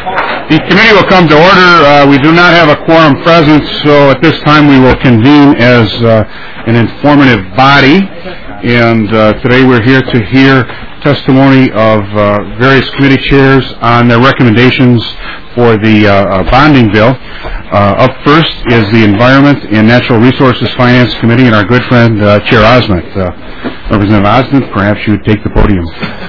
The committee will come to order. We do not have a quorum present, so at this time we will convene as an informative body. And today we're here to hear testimony of various committee chairs on their recommendations for the bonding bill. Up first is the Environment and Natural Resources Finance Committee and our good friend Chair Osment. Representative Osment, perhaps you would take the podium.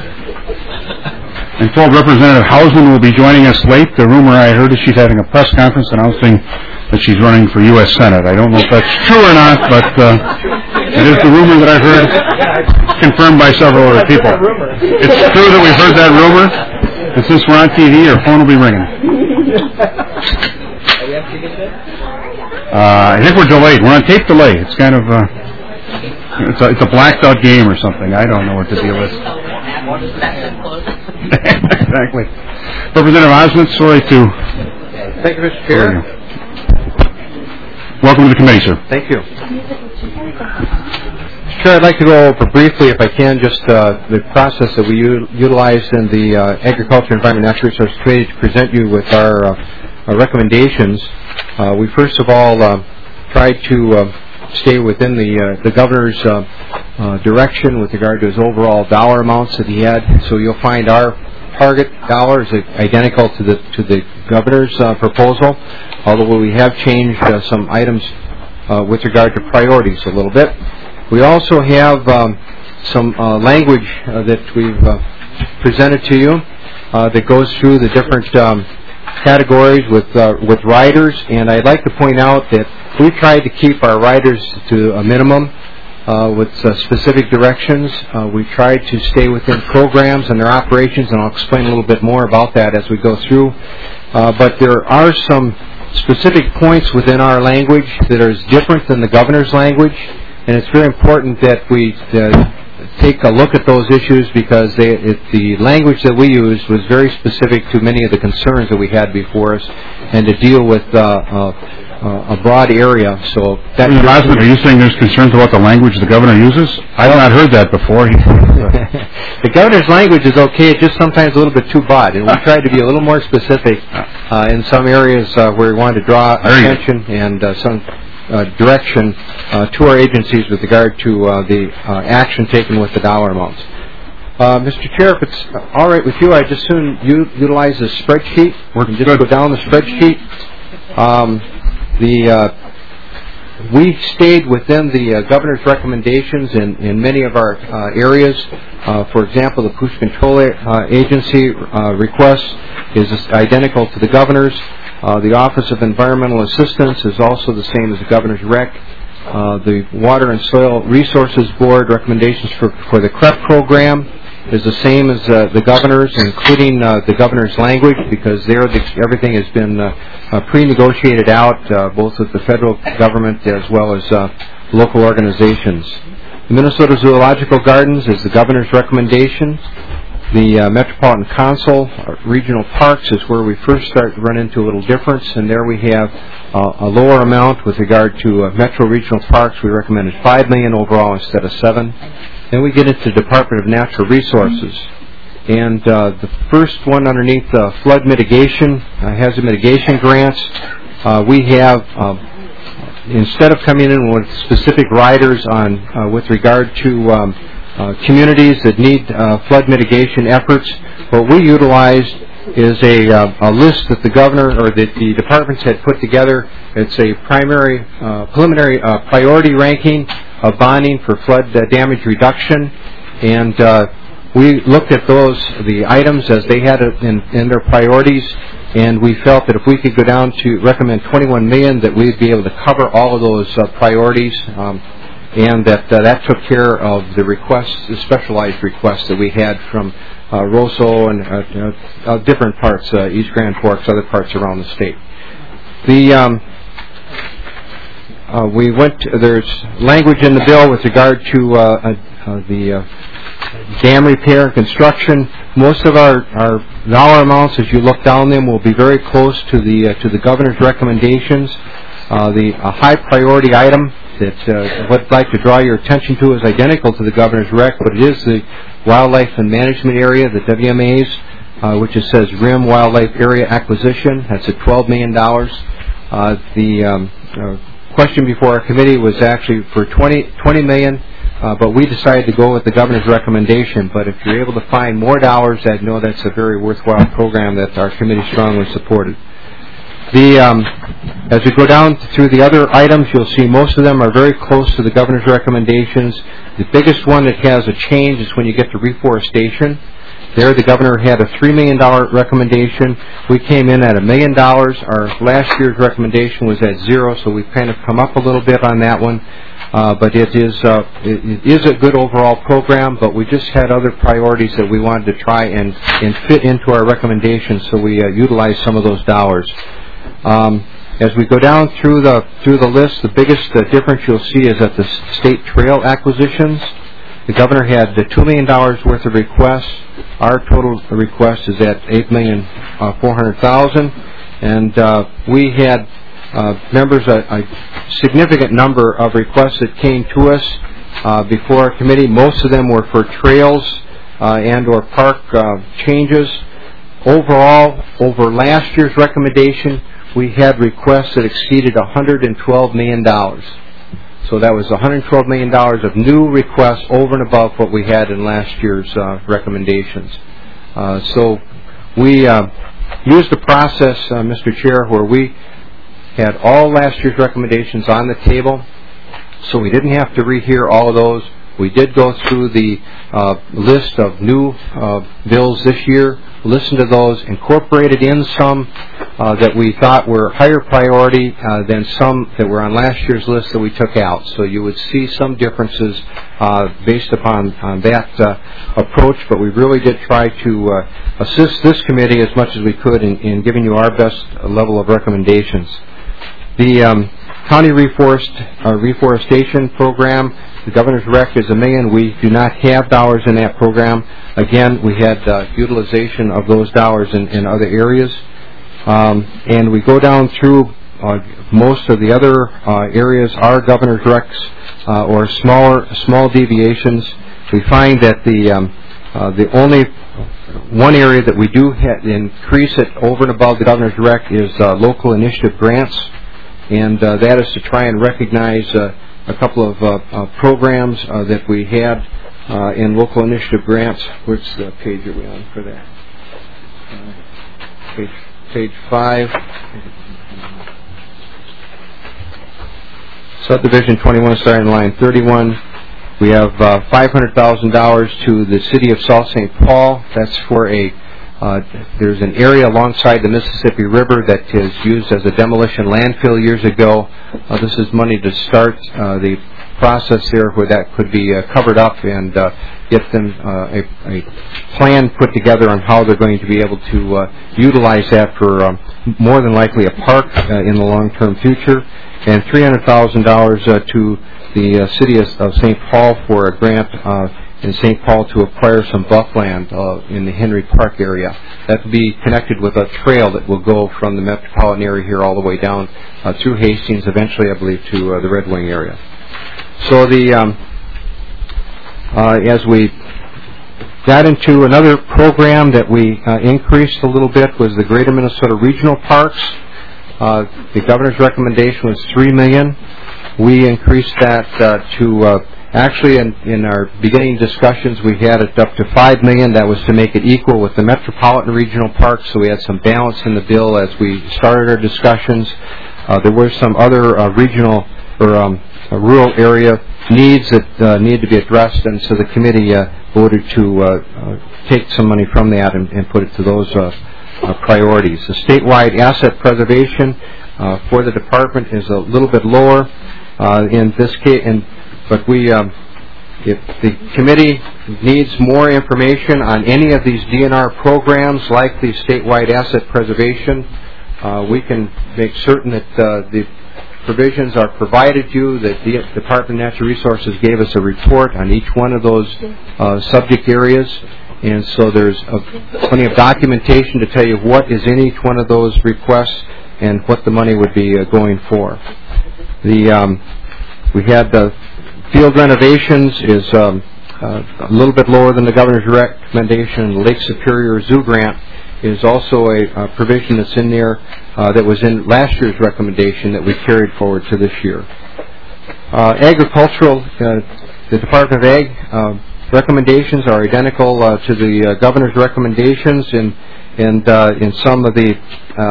I'm told Representative Hausman will be joining us late. The rumor I heard is she's having a press conference announcing that she's running for U.S. Senate. I don't know if that's true or not, but it is the rumor that I've heard, confirmed by several other people. It's true that we've heard that rumor. And since we're on TV, our phone will be ringing. I think we're delayed. We're on tape delay. It's kind of it's a blacked out game or something. I don't know what the deal is. Exactly. Representative Osment, sorry to... Thank you, Mr. Chair. Welcome to the committee, sir. Thank you. Mr. Chair, I'd like to go over briefly, if I can, just the process that we utilized in the Agriculture, Environment, and Natural Resources Committee to present you with our recommendations. We first of all tried to stay within the governor's direction with regard to his overall dollar amounts that he had. So you'll find our target dollars identical to the governor's proposal, although we have changed some items with regard to priorities a little bit. We also have some language that we've presented to you that goes through the different categories with riders, and I'd like to point out that we tried to keep our riders to a minimum with specific directions. We tried to stay within programs and their operations, and I'll explain a little bit more about that as we go through. But there are some specific points within our language that are different than the governor's language, and it's very important that we take a look at those issues because the language that we used was very specific to many of the concerns that we had before us and to deal with a broad area. So that are you saying there's concerns about the language the governor uses? I've not heard that before. The governor's language is okay. It's just sometimes a little bit too broad, and we tried to be a little more specific in some areas where we wanted to draw attention and some direction to our agencies with regard to the action taken with the dollar amounts. Mr. Chair, if it's all right with you, I'd just soon utilize the spreadsheet. We can just go down the spreadsheet. We stayed within the governor's recommendations in many of our areas. For example, the Pollution Control Agency request is identical to the governor's. The Office of Environmental Assistance is also the same as the governor's rec. The Water and Soil Resources Board recommendations for the CREP program is the same as the governor's, including the governor's language, because there everything has been pre-negotiated out, both with the federal government as well as local organizations. The Minnesota Zoological Gardens is the governor's recommendation. The Metropolitan Council regional parks is where we first start to run into a little difference, and there we have a lower amount with regard to metro regional parks. We recommended $5 million overall instead of $7 million. Then we get into Department of Natural Resources, and the first one underneath flood mitigation, hazard mitigation grants, we have instead of coming in with specific riders on with regard to communities that need flood mitigation efforts, what we utilized is a list that the governor or that the departments had put together. It's a preliminary priority ranking of bonding for flood damage reduction, and we looked at the items as they had it in their priorities, and we felt that if we could go down to recommend $21 million, that we'd be able to cover all of those priorities. And that took care of the requests, the specialized requests that we had from Roseau and different parts, East Grand Forks, other parts around the state. There's language in the bill with regard to the dam repair and construction. Most of our dollar amounts, as you look down them, will be very close to the governor's recommendations. A high priority item that I would like to draw your attention to is identical to the governor's rec, but it is the Wildlife and Management Area, the WMAs, which it says RIM Wildlife Area Acquisition. That's at $12 million. The question before our committee was actually for $20 million, but we decided to go with the governor's recommendation. But if you're able to find more dollars, I know that's a very worthwhile program that our committee strongly supported. As we go down through the other items, you'll see most of them are very close to the governor's recommendations. The biggest one that has a change is when you get to reforestation. There, the governor had a $3 million recommendation. We came in at $1 million. Our last year's recommendation was at 0, so we've kind of come up a little bit on that one. But it is a good overall program, but we just had other priorities that we wanted to try and fit into our recommendations, so we utilized some of those dollars. As we go down through the list, the biggest difference you'll see is at the state trail acquisitions. The governor had $2 million worth of requests. Our total request is at $8,400,000, and we had members a significant number of requests that came to us before our committee. Most of them were for trails and/or park changes. Overall, over last year's recommendation, we had requests that exceeded $112 million. So that was $112 million of new requests over and above what we had in last year's recommendations. So we used a process, Mr. Chair, where we had all last year's recommendations on the table, so we didn't have to rehear all of those. We did go through the list of new bills this year, listened to those, incorporated in some that we thought were higher priority than some that were on last year's list that we took out. So you would see some differences based upon that approach, but we really did try to assist this committee as much as we could in giving you our best level of recommendations. The county reforestation program, the governor's rec is $1 million. We do not have dollars in that program. Again, we had utilization of those dollars in other areas. And we go down through most of the other areas, our governor's recs or small deviations. We find that the only one area that we do increase it over and above the governor's rec is local initiative grants, and that is to try and recognize a couple of programs that we had in local initiative grants. Which page are we on for that? Page 5. Subdivision 21, starting line 31. We have $500,000 to the city of South St. Paul. That's for there's an area alongside the Mississippi River that is used as a demolition landfill years ago. This is money to start the process there where that could be covered up and get them a plan put together on how they're going to be able to utilize that for more than likely a park in the long-term future, and $300,000 to the city of St. Paul for a grant in St. Paul to acquire some buffland in the Henry Park area. That will be connected with a trail that will go from the metropolitan area here all the way down through Hastings, eventually I believe to the Red Wing area. So as we got into another program that we increased a little bit was the Greater Minnesota Regional Parks. The governor's recommendation was $3 million. We increased that to actually in our beginning discussions we had it up to $5 million. That was to make it equal with the Metropolitan Regional Parks, so we had some balance in the bill as we started our discussions. There were some other regional or rural area needs that need to be addressed, and so the committee voted to take some money from that and put it to those priorities. The statewide asset preservation for the department is a little bit lower in this case, but if the committee needs more information on any of these DNR programs like the statewide asset preservation, we can make certain that the provisions are provided to you. The Department of Natural Resources gave us a report on each one of those subject areas, and so there's plenty of documentation to tell you what is in each one of those requests and what the money would be going for. We had field renovations is a little bit lower than the governor's recommendation. The Lake Superior Zoo grant is also a provision that's in there that was in last year's recommendation that we carried forward to this year. Agricultural, the Department of Ag recommendations are identical to the governor's recommendations, and in some of the.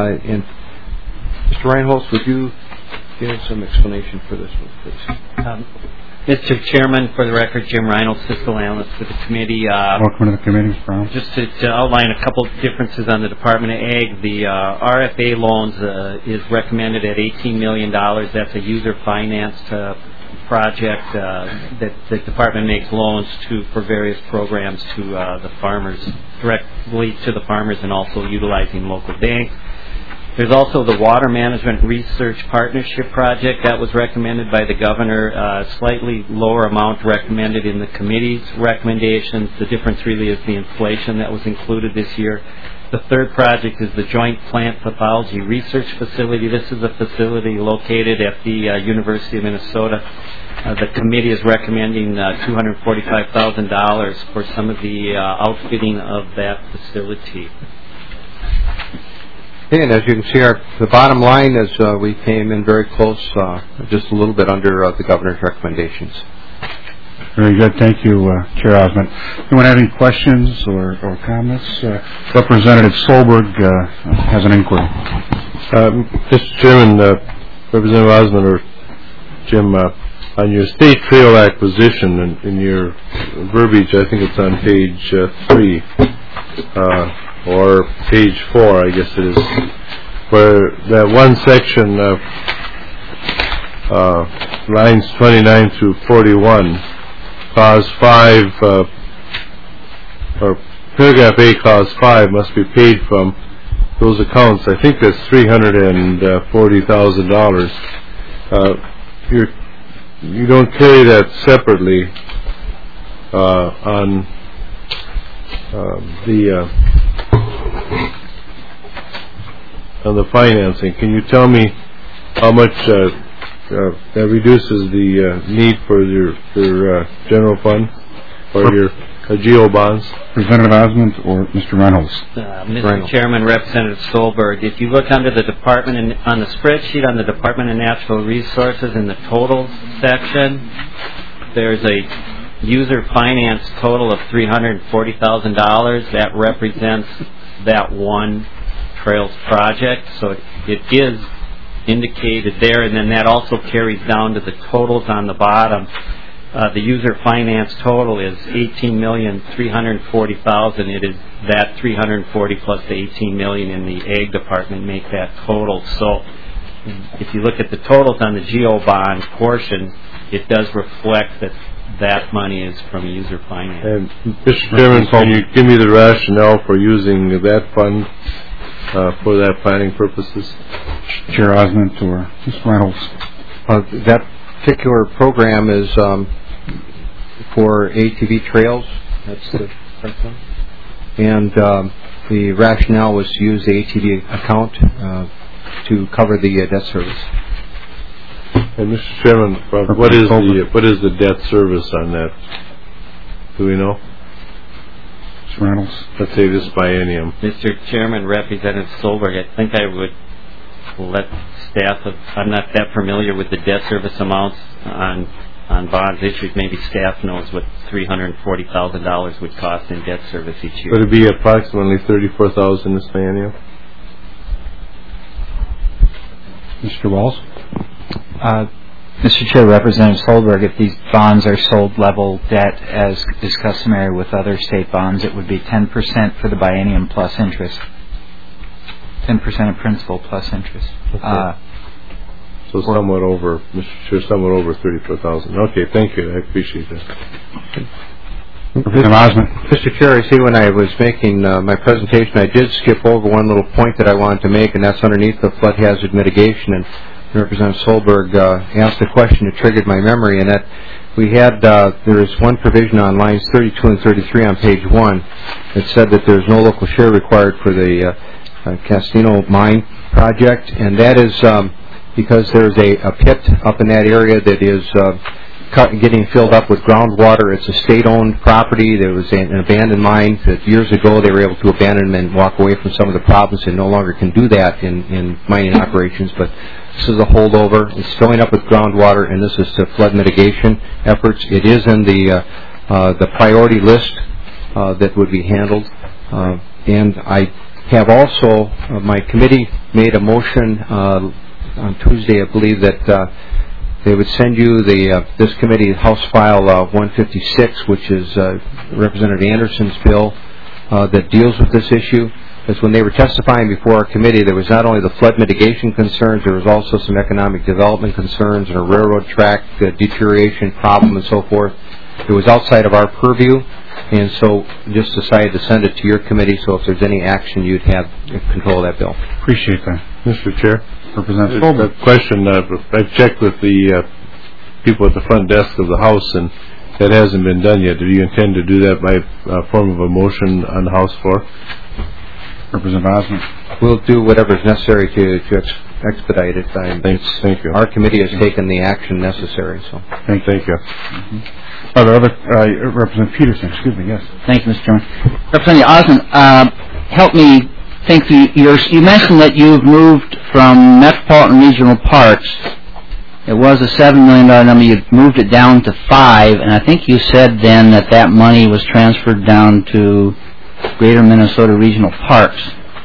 Mr. Reinholz, would you give some explanation for this one, please? Mr. Chairman, for the record, Jim Reinholz, fiscal analyst for the committee. Welcome to the committee, Brown. Just to outline a couple of differences on the Department of Ag, the RFA loans is recommended at $18 million. That's a user-financed project that the department makes loans to for various programs to the farmers, directly to the farmers, and also utilizing local banks. There's also the Water Management Research Partnership Project that was recommended by the governor, slightly lower amount recommended in the committee's recommendations. The difference really is the inflation that was included this year. The third project is the Joint Plant Pathology Research Facility. This is a facility located at the University of Minnesota. The committee is recommending $245,000 for some of the outfitting of that facility. Okay, and as you can see, the bottom line is we came in very close, just a little bit under the governor's recommendations. Very good. Thank you, Chair Osmond. Anyone have any questions or comments? Representative Solberg has an inquiry. Mr. Chairman, Representative Osmond or Jim, on your state trail acquisition in your verbiage, I think it's on page 3. Or page 4, I guess it is, where that one section of lines 29 through 41, clause 5, or paragraph A, clause 5 must be paid from those accounts. I think that's $340,000. You don't carry that separately on the financing. Can you tell me how much that reduces the need for your general fund or your GO bonds? Representative Osmond or Mr. Reynolds? Mr. Chairman, Representative Stolberg, if you look under the department on the spreadsheet on the Department of Natural Resources in the totals section, there's a user finance total of $340,000. That represents that one trails project, so it is indicated there, and then that also carries down to the totals on the bottom. The user finance total is $18,340,000. It is that 340 plus the $18 million in the Ag Department make that total. So if you look at the totals on the GO bond portion, it does reflect that money is from user finance. And Mr. Chairman, can you give me the rationale for using that fund for that planning purposes? Chair Osmond or Mr. Reynolds? That particular program is for ATV trails. That's the correct one. And the rationale was to use the ATV account to cover the debt service. And Mr. Chairman, what is the debt service on that? Do we know? Mr. Reynolds? Let's say this biennium. Mr. Chairman, Representative Solberg, I think I would let staff, I'm not that familiar with the debt service amounts on bonds issued. Maybe staff knows what $340,000 would cost in debt service each year. Would it be approximately $34,000 this biennium? Mr. Walls? Mr. Chair, Representative Solberg, if these bonds are sold level debt as is customary with other state bonds, it would be 10% for the biennium plus interest. 10% of principal plus interest. Okay. So somewhat over, Mr. Chair, somewhat over $34,000. Okay, thank you. I appreciate that. Mr. Chair, I see when I was making my presentation, I did skip over one little point that I wanted to make, and that's underneath the flood hazard mitigation. And Representative Solberg asked a question that triggered my memory, and that we had, there is one provision on lines 32 and 33 on page 1 that said that there's no local share required for the Castino Mine project, and that is because there's a pit up in that area that is getting filled up with groundwater. It's a state-owned property. There was an abandoned mine that years ago they were able to abandon and walk away from some of the problems, and no longer can do that in mining operations. But this is a holdover. It's filling up with groundwater, and this is to flood mitigation efforts. It is in the priority list that would be handled, and I have also my committee made a motion on Tuesday, I believe, that they would send you this committee House File 156, which is Representative Anderson's bill that deals with this issue. Because when they were testifying before our committee, there was not only the flood mitigation concerns, there was also some economic development concerns and a railroad track deterioration problem and so forth. It was outside of our purview, and so just decided to send it to your committee, so if there's any action, you'd have control of that bill. Appreciate that. Mr. Chair, Representative a Solberg. question. I've checked with the people at the front desk of the House, and that hasn't been done yet. Do you intend to do that by form of a motion on the House floor? Representative Osmond. We'll do whatever is necessary to expedite it. Thank you. Our committee has taken the action necessary. So Thank you. Mm-hmm. Representative Peterson, excuse me, yes. Thank you, Mr. Chairman. Representative Osmond, help me think. You mentioned that you've moved from Metropolitan Regional Parks. It was a $7 million number. You've moved it down to $5, and I think you said then that money was transferred down to Greater Minnesota Regional Parks.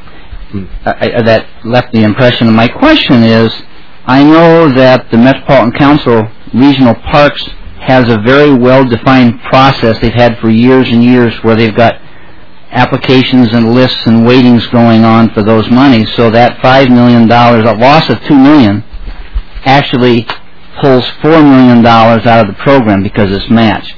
That left the impression. And my question is, I know that the Metropolitan Council Regional Parks has a very well-defined process they've had for years and years where they've got applications and lists and waitings going on for those monies. So that $5 million, a loss of $2 million, actually pulls $4 million out of the program because it's matched.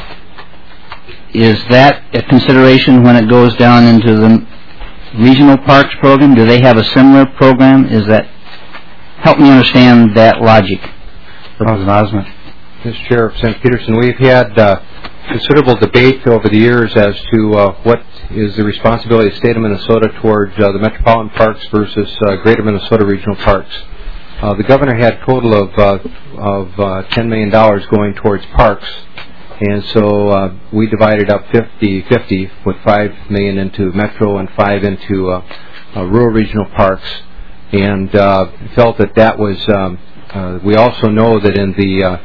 Is that a consideration when it goes down into the Regional Parks program? Do they have a similar program? Help me understand that logic. Representative Osmond. Mr. Chair, Representative Peterson, we've had considerable debate over the years as to what is the responsibility of the state of Minnesota towards the Metropolitan Parks versus Greater Minnesota Regional Parks. The governor had a total of $10 million going towards parks, and so we divided up 50-50 with $5 million into Metro and $5 into rural regional parks, and felt that was. We also know that in the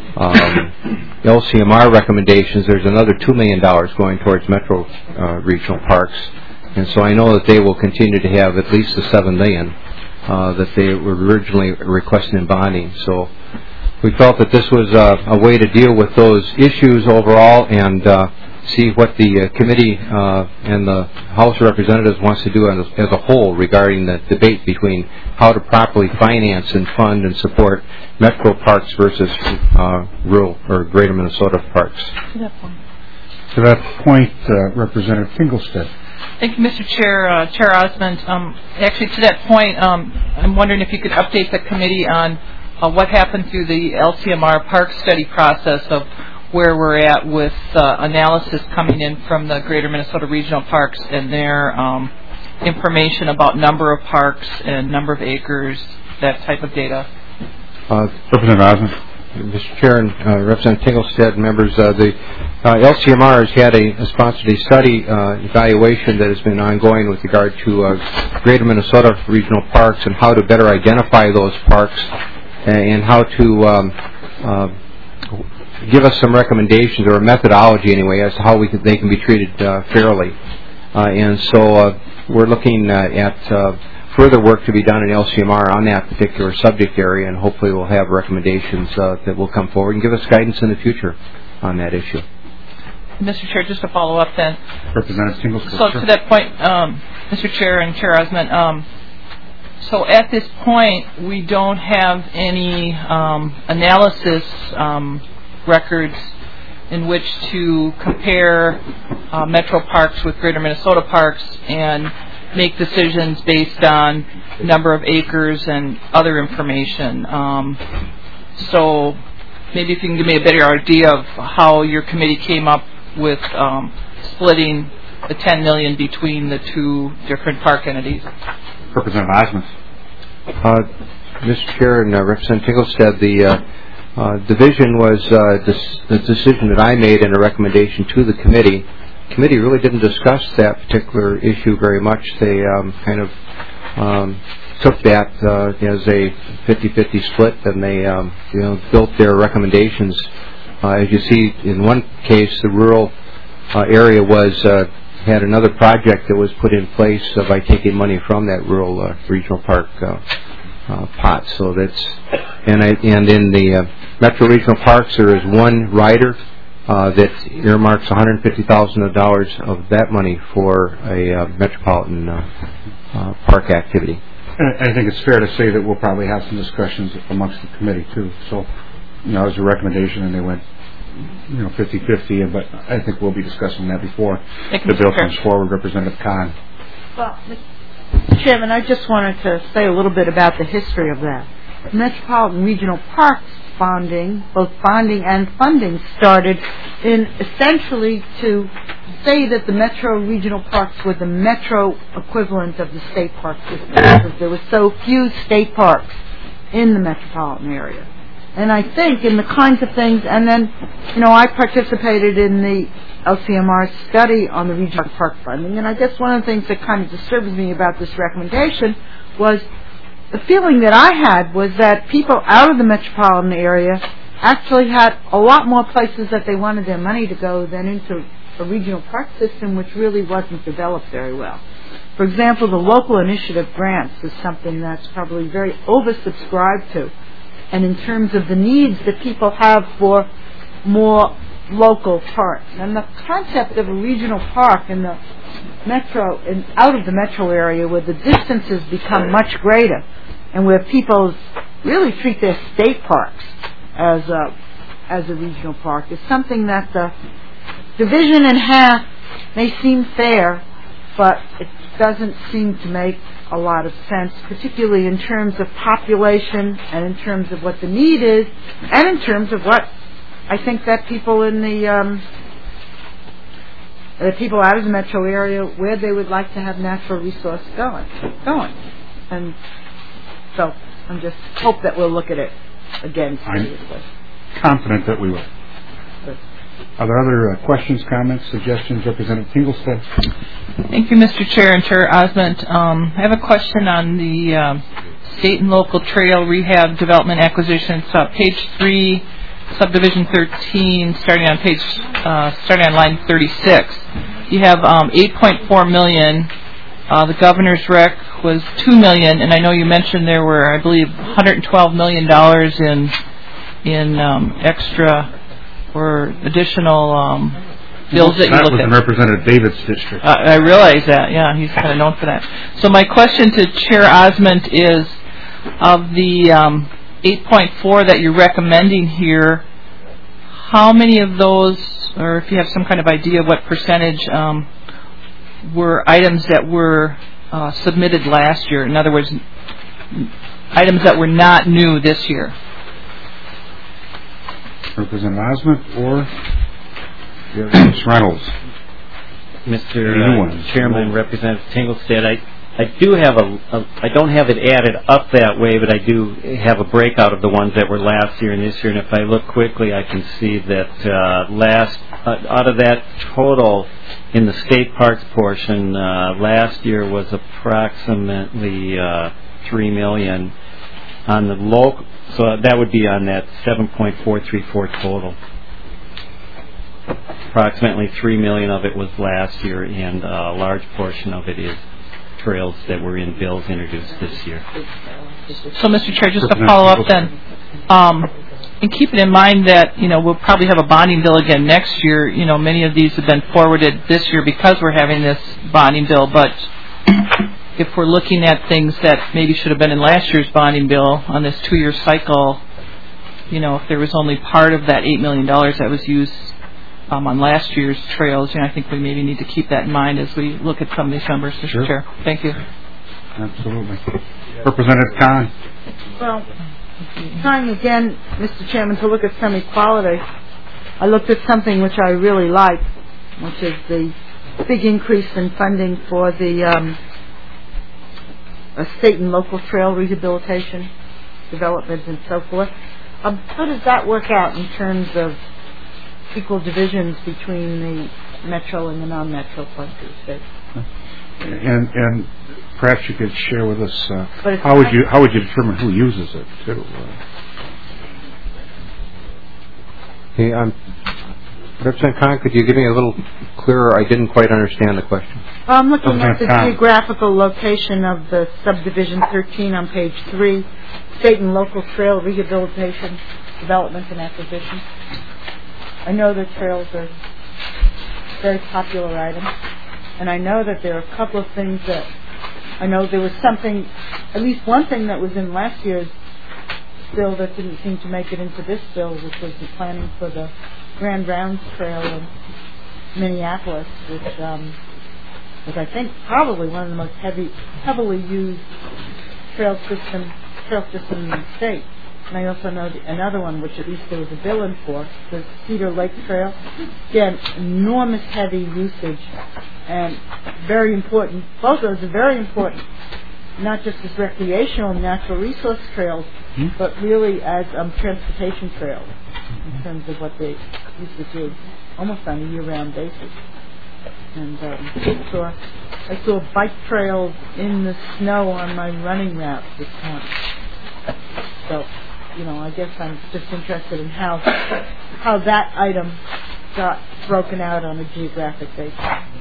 LCMR recommendations, there's another $2 million going towards Metro regional parks, and so I know that they will continue to have at least the $7 million that they were originally requesting in bonding. So we felt that this was a way to deal with those issues overall and see what the committee and the House of Representatives wants to do as a whole regarding the debate between how to properly finance and fund and support Metro parks versus rural or Greater Minnesota parks. To that point, Representative Fingelstead. Thank you, Mr. Chair. Chair Osmond, actually to that point, I'm wondering if you could update the committee on what happened through the LCMR park study process of where we're at with analysis coming in from the Greater Minnesota Regional Parks and their information about number of parks and number of acres, that type of data. Representative Osmond. Mr. Chair and Representative Tingelstead, members, the LCMR has had a sponsored a study evaluation that has been ongoing with regard to Greater Minnesota Regional Parks and how to better identify those parks and how to give us some recommendations or a methodology anyway as to how they can be treated fairly. And so we're looking at further work to be done in LCMR on that particular subject area, and hopefully we'll have recommendations that will come forward and give us guidance in the future on that issue. Mr. Chair, just to follow up then. Representative Tingelstead. So to that point, Mr. Chair and Chair Osmond, so at this point we don't have any analysis records in which to compare Metro Parks with Greater Minnesota Parks and make decisions based on number of acres and other information. So maybe if you can give me a better idea of how your committee came up with splitting the $10 million between the two different park entities. Representative Osmond. Mr. Chair and Representative Tinglestead, the division was the decision that I made and a recommendation to the committee. The committee really didn't discuss that particular issue very much. They kind of took that as a 50-50 split, and they built their recommendations. As you see, in one case, the rural area had another project that was put in place by taking money from that rural regional park pot. So that's and in the Metro Regional Parks, there is one rider that earmarks $150,000 of that money for a metropolitan park activity. I think it's fair to say that we'll probably have some discussions amongst the committee too. So, it was a recommendation, and they went, 50-50. But I think we'll be discussing that before the bill comes forward. Representative Kahn. Well, Mr. Chairman, I just wanted to say a little bit about the history of that. Metropolitan Regional Parks bonding, both bonding and funding, started in essentially to say that the Metro Regional Parks were the metro equivalent of the state park system, because there were so few state parks in the metropolitan area. And I think in the kinds of things, and then, I participated in the LCMR study on the regional park funding, and I guess one of the things that kind of disturbs me about this recommendation was the feeling that I had was that people out of the metropolitan area actually had a lot more places that they wanted their money to go than into a regional park system, which really wasn't developed very well. For example, the local initiative grants is something that's probably very oversubscribed to. And in terms of the needs that people have for more local parks. And the concept of a regional park in the metro and out of the metro area, where the distances become much greater and where people really treat their state parks as a regional park, is something that the division in half may seem fair, but it doesn't seem to make a lot of sense, particularly in terms of population and in terms of what the need is, and in terms of what I think that people in the people out of the metro area, where they would like to have natural resource going. And so I just hope that we'll look at it again seriously. I'm confident that we will. Are there other questions, comments, suggestions? Representative Tinglestead. Thank you, Mr. Chair and Chair Osmond. I have a question on the state and local trail rehab development acquisition. It's page 3, subdivision 13, starting on line 36. You have $8.4 million. The governor's rec was $2 million, and I know you mentioned there were, I believe, $112 million in extra or additional bills that you looked at. That was in Representative David's district. I realize that, yeah, he's kind of known for that. So my question to Chair Osmond is, of the 8.4 that you're recommending here, how many of those, or if you have some kind of idea what percentage, were items that were submitted last year? In other words, items that were not new this year. Representative Osmond or Ms. Reynolds. Mr. Chairman, Representative Tinglestead, I do have I don't have it added up that way, but I do have a breakout of the ones that were last year and this year. And if I look quickly, I can see that out of that total in the state parks portion, last year was approximately $3 million. On the local, so that would be on that 7.434 total. Approximately $3 million of it was last year, and a large portion of it is trails that were in bills introduced this year. So, Mr. Chair, just to follow up then, and keeping in mind that we'll probably have a bonding bill again next year. Many of these have been forwarded this year because we're having this bonding bill, but if we're looking at things that maybe should have been in last year's bonding bill on this 2-year cycle, if there was only part of that $8 million that was used on last year's trails, I think we maybe need to keep that in mind as we look at some of these numbers, Mr. Sure. Chair. Thank you. Absolutely. Representative Kahn. Well, trying again, Mr. Chairman, to look at some equality, I looked at something which I really like, which is the big increase in funding for the state and local trail rehabilitation, development, and so forth. How does that work out in terms of equal divisions between the metro and the non-metro parts of the state? And perhaps you could share with us how would you determine who uses it too? Okay, Representative Khan, could you give me a little clearer? I didn't quite understand the question. I'm looking at the geographical location of the subdivision 13 on page 3, state and local trail rehabilitation, development, and acquisition. I know that trails are very popular items, and I know that there are a couple of things that I know there was something, at least one thing that was in last year's bill that didn't seem to make it into this bill, which was the planning for the Grand Rounds Trail in Minneapolis, which was, I think, probably one of the most heavily used trail system in the state. And I also know another one, which at least there was a bill in for, the Cedar Lake Trail. Again, enormous heavy usage and very important. Both of those are very important, not just as recreational natural resource trails, but really as transportation trails in terms of what they used to do, almost on a year-round basis. And I saw bike trails in the snow on my running route this morning. So, I guess I'm just interested in how that item got broken out on a geographic basis.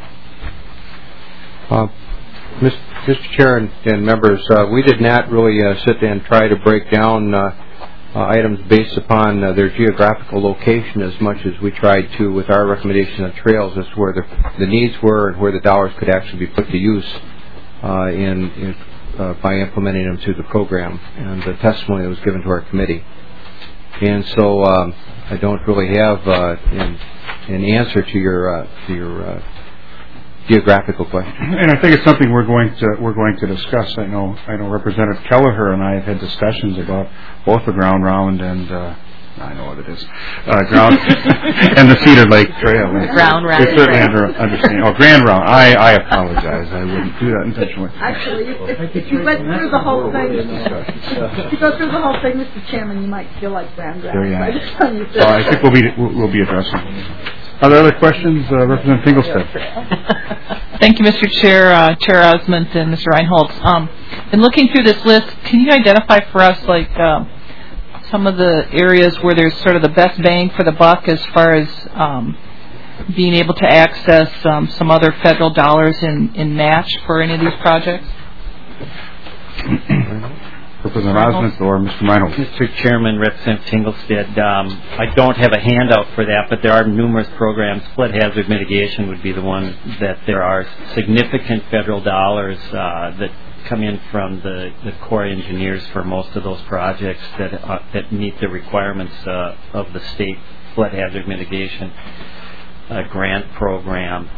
Mr. Chair and members, we did not really sit and try to break down items based upon their geographical location as much as we tried to with our recommendation of trails as to where the needs were and where the dollars could actually be put to use by implementing them through the program and the testimony that was given to our committee. And so I don't really have an answer to your geographical question. And I think it's something we're going to discuss. I know Representative Kelleher and I have had discussions about both the Ground Round and I know what it is, Ground and the Cedar Lake Trail. Ground Round. They certainly understand. Oh, Grand Round. I apologize. I wouldn't do that intentionally. Actually, if you went through the whole thing, if you go through the whole thing, Mr. Chairman, you might feel like Grand Round. I think we'll be addressing it. Are there other questions, Representative Finkelstead? Thank you, Mr. Chair, Chair Osmond, and Mr. Reinholz. In looking through this list, can you identify for us, some of the areas where there's sort of the best bang for the buck as far as being able to access some other federal dollars in match for any of these projects? Representative Osmond or Mr. Reinholz? Mr. Chairman, Representative Finkelstead, I don't have a handout for that, but there are numerous programs. Flood hazard mitigation would be the one that there are significant federal dollars that come in from the Corps engineers for most of those projects that meet the requirements of the state flood hazard mitigation grant program.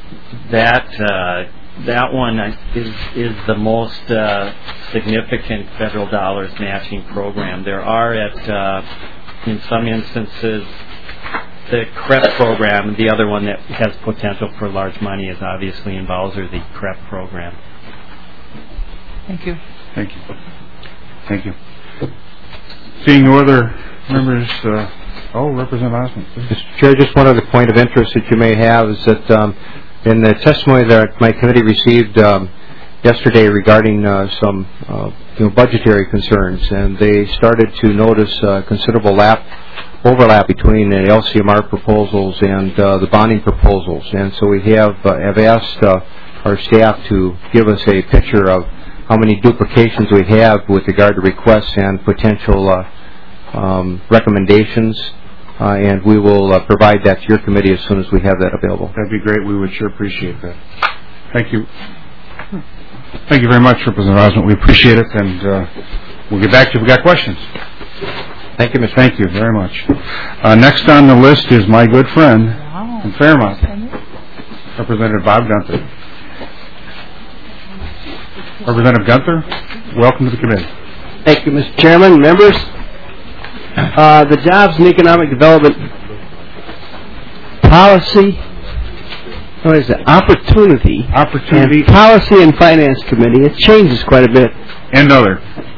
That one is the most significant federal dollars matching program. There are in some instances, the CREP program. The other one that has potential for large money is obviously in Bowser, the CREP program. Thank you. Thank you. Thank you. Seeing no other members, Representative Osmond, please. Mr. Chair, just one other point of interest that you may have is that in the testimony that my committee received yesterday regarding some budgetary concerns, and they started to notice considerable overlap between the LCMR proposals and the bonding proposals. And so we have asked our staff to give us a picture of how many duplications we have with regard to requests and potential recommendations. And we will provide that to your committee as soon as we have that available. That'd be great. We would sure appreciate that. Thank you. Thank you very much, Representative Osmond. We appreciate it, and we'll get back to you if we've got questions. Thank you, Mr. Thank you very much. Next on the list is my good friend from Fairmont, Representative Bob Gunther. Representative Gunther, welcome to the committee. Thank you, Mr. Chairman, members. The Jobs and Economic Development Policy what is it? Opportunity Opportunity and Policy and Finance Committee. It changes quite a bit. and others.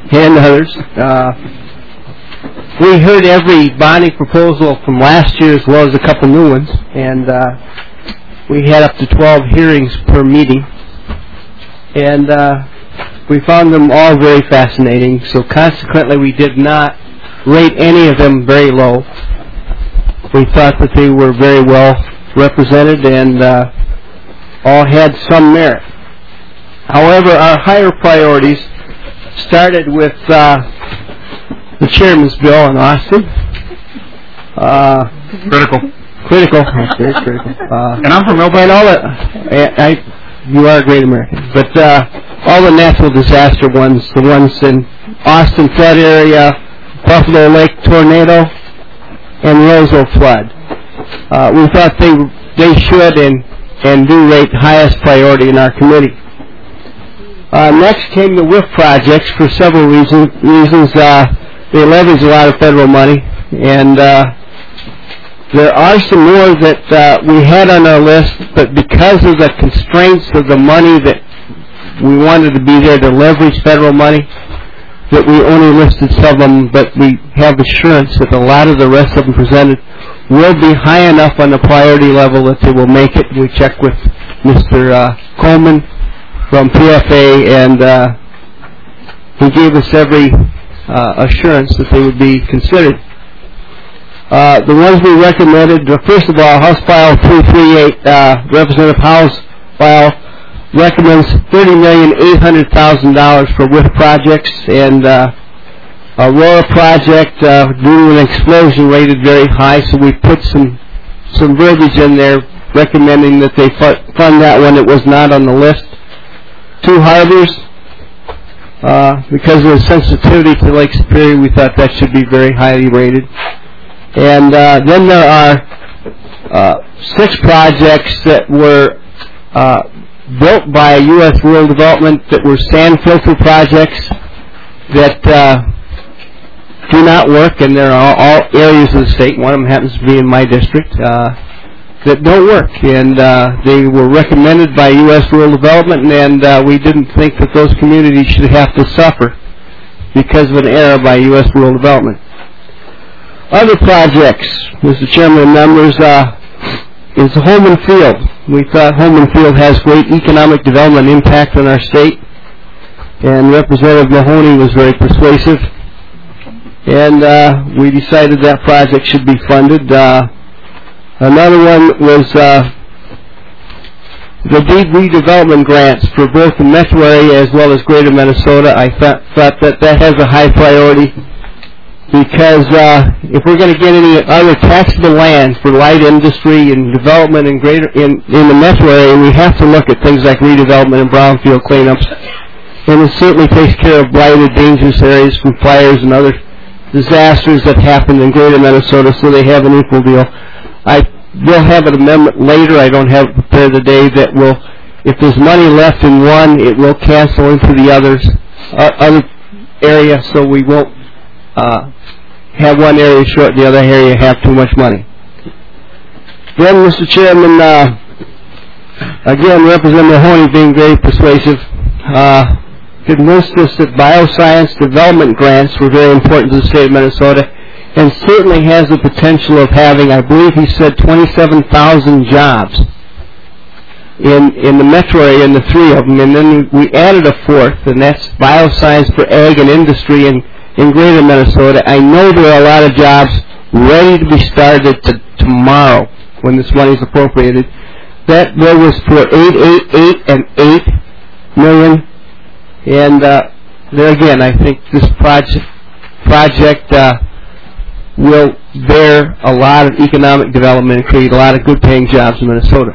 We heard every bonding proposal from last year as well as a couple new ones, and we had up to 12 hearings per meeting, and we found them all very fascinating, so consequently we did not rate any of them very low. We thought that they were very well represented and all had some merit. However, our higher priorities started with the chairman's bill in Austin. Critical. That's very critical. And I'm from Millbank. And all that. You are a great American. But all the natural disaster ones, the ones in Austin flood area, Buffalo Lake tornado, and Roseville flood. We thought they should and do rate highest priority in our committee. Next came the WIF projects for several reasons. They leverage a lot of federal money, and there are some more that we had on our list, but because of the constraints of the money that we wanted to be there to leverage federal money, that we only listed some of them, but we have assurance that a lot of the rest of them presented will be high enough on the priority level that they will make it. We checked with Mr. Coleman from PFA, and he gave us every assurance that they would be considered. The ones we recommended, first of all, House File 338, Representative House File recommends $30,800,000 for WIF projects, and Aurora project due to an explosion rated very high, so we put some verbiage in there recommending that they fund that one. It was not on the list. Two harbors, because of the sensitivity to Lake Superior, we thought that should be very highly rated. And then there are 6 projects that were built by U.S. Rural Development that were sand filter projects that do not work, and there are all areas of the state. One of them happens to be in my district that don't work, and they were recommended by U.S. Rural Development, and we didn't think that those communities should have to suffer because of an error by U.S. Rural Development. Other projects, Mr. Chairman and members, is Holman Field. We thought Holman Field has great economic development impact on our state, and Representative Mahoney was very persuasive, and we decided that project should be funded. Another one was the deed redevelopment grants for both the metro area as well as greater Minnesota. I thought that has a high priority, because if we're going to get any other taxable land for light industry and development in the metro area, we have to look at things like redevelopment and brownfield cleanups. And it certainly takes care of blighted, dangerous areas from fires and other disasters that happen in greater Minnesota, so they have an equal deal. I will have an amendment later. I don't have it prepared today that will, if there's money left in one, it will cancel into the other area, so we won't have one area short, the other area have too much money. Then, Mr. Chairman, again, Representative Mahoney being very persuasive, convinced us that bioscience development grants were very important to the state of Minnesota, and certainly has the potential of having, I believe he said, 27,000 jobs in the metro area, in the 3 of them, and then we added a 4th, and that's bioscience for ag and industry in greater Minnesota. I know there are a lot of jobs ready to be started tomorrow when this money is appropriated. That bill was for $8 million, and there again, I think this project will bear a lot of economic development and create a lot of good-paying jobs in Minnesota.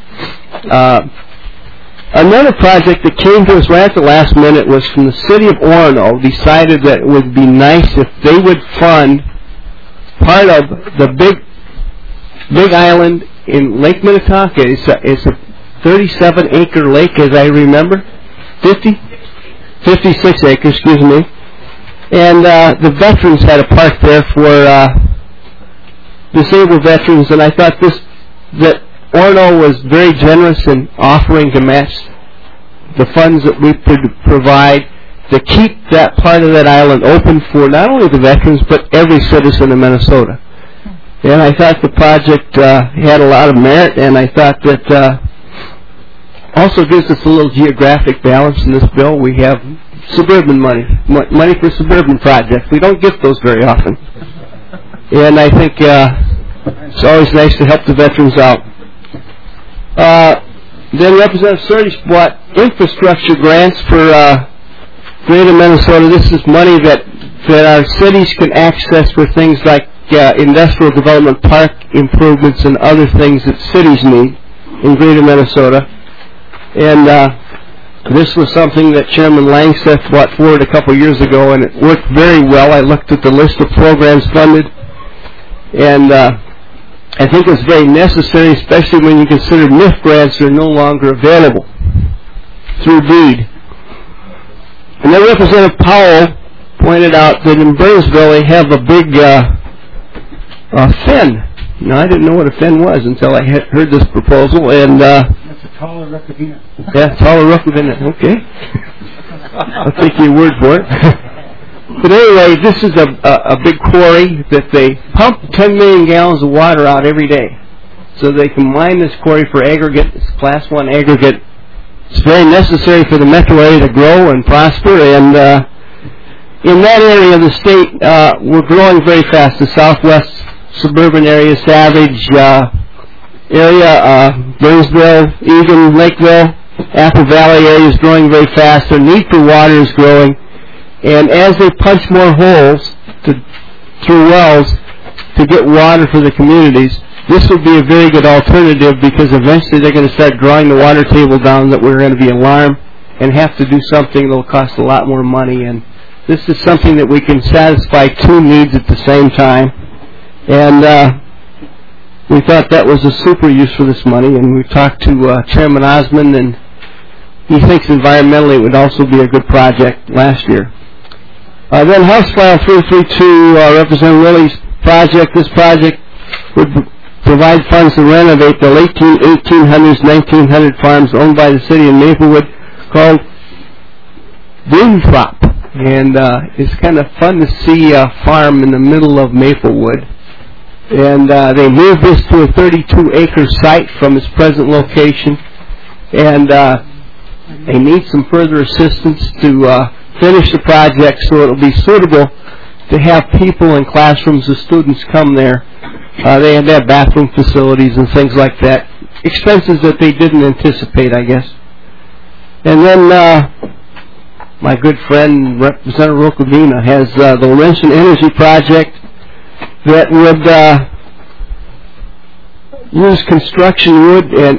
Another project that came to us right at the last minute was from the city of Orono. Decided that it would be nice if they would fund part of the big island in Lake Minnetonka. It's a 37-acre lake, as I remember. 56 acres, excuse me. And the veterans had a park there for disabled veterans, and I thought that Orono was very generous in offering to match the funds that we provide to keep that part of that island open for not only the veterans but every citizen of Minnesota. And I thought the project had a lot of merit, and I thought that also gives us a little geographic balance in this bill. We have suburban money for suburban projects. We don't get those very often. And I think it's always nice to help the veterans out. Then Representative Surtees brought infrastructure grants for Greater Minnesota. This is money that our cities can access for things like industrial development, park improvements, and other things that cities need in Greater Minnesota. And this was something that Chairman Langseth brought forward a couple years ago, and it worked very well. I looked at the list of programs funded, and I think it's very necessary, especially when you consider MIF grants are no longer available through deed. And then Representative Powell pointed out that in Burnsville they have a big fin. Now, I didn't know what a fin was until I heard this proposal, and That's a taller roof of unit. yeah, taller roof of unit. Okay. I'll take your word for it. But anyway, this is a big quarry that they pump 10 million gallons of water out every day. So they can mine this quarry for aggregate. It's Class 1 aggregate. It's very necessary for the metro area to grow and prosper. And in that area of the state, we're growing very fast. The southwest suburban area, Savage area, Burnsville, Egan, Lakeville, Apple Valley area is growing very fast. The need for water is growing. And as they punch more holes through wells to get water for the communities, this would be a very good alternative, because eventually they're going to start drawing the water table down, that we're going to be alarmed and have to do something that will cost a lot more money. And this is something that we can satisfy two needs at the same time. And we thought that was a super use for this money. And we talked to Chairman Osmond, and he thinks environmentally it would also be a good project last year. Then House File 332, Representative Willey's project. This project would provide funds to renovate the late 1800s, 1900 farms owned by the city of Maplewood, called Winthrop. And it's kind of fun to see a farm in the middle of Maplewood. And they moved this to a 32-acre site from its present location. And they need some further assistance to finish the project so it will be suitable to have people in classrooms as students come there. They had to have bathroom facilities and things like that. Expenses that they didn't anticipate, I guess. And then my good friend, Representative Rocavina, has the Laurentian Energy Project that would use construction wood and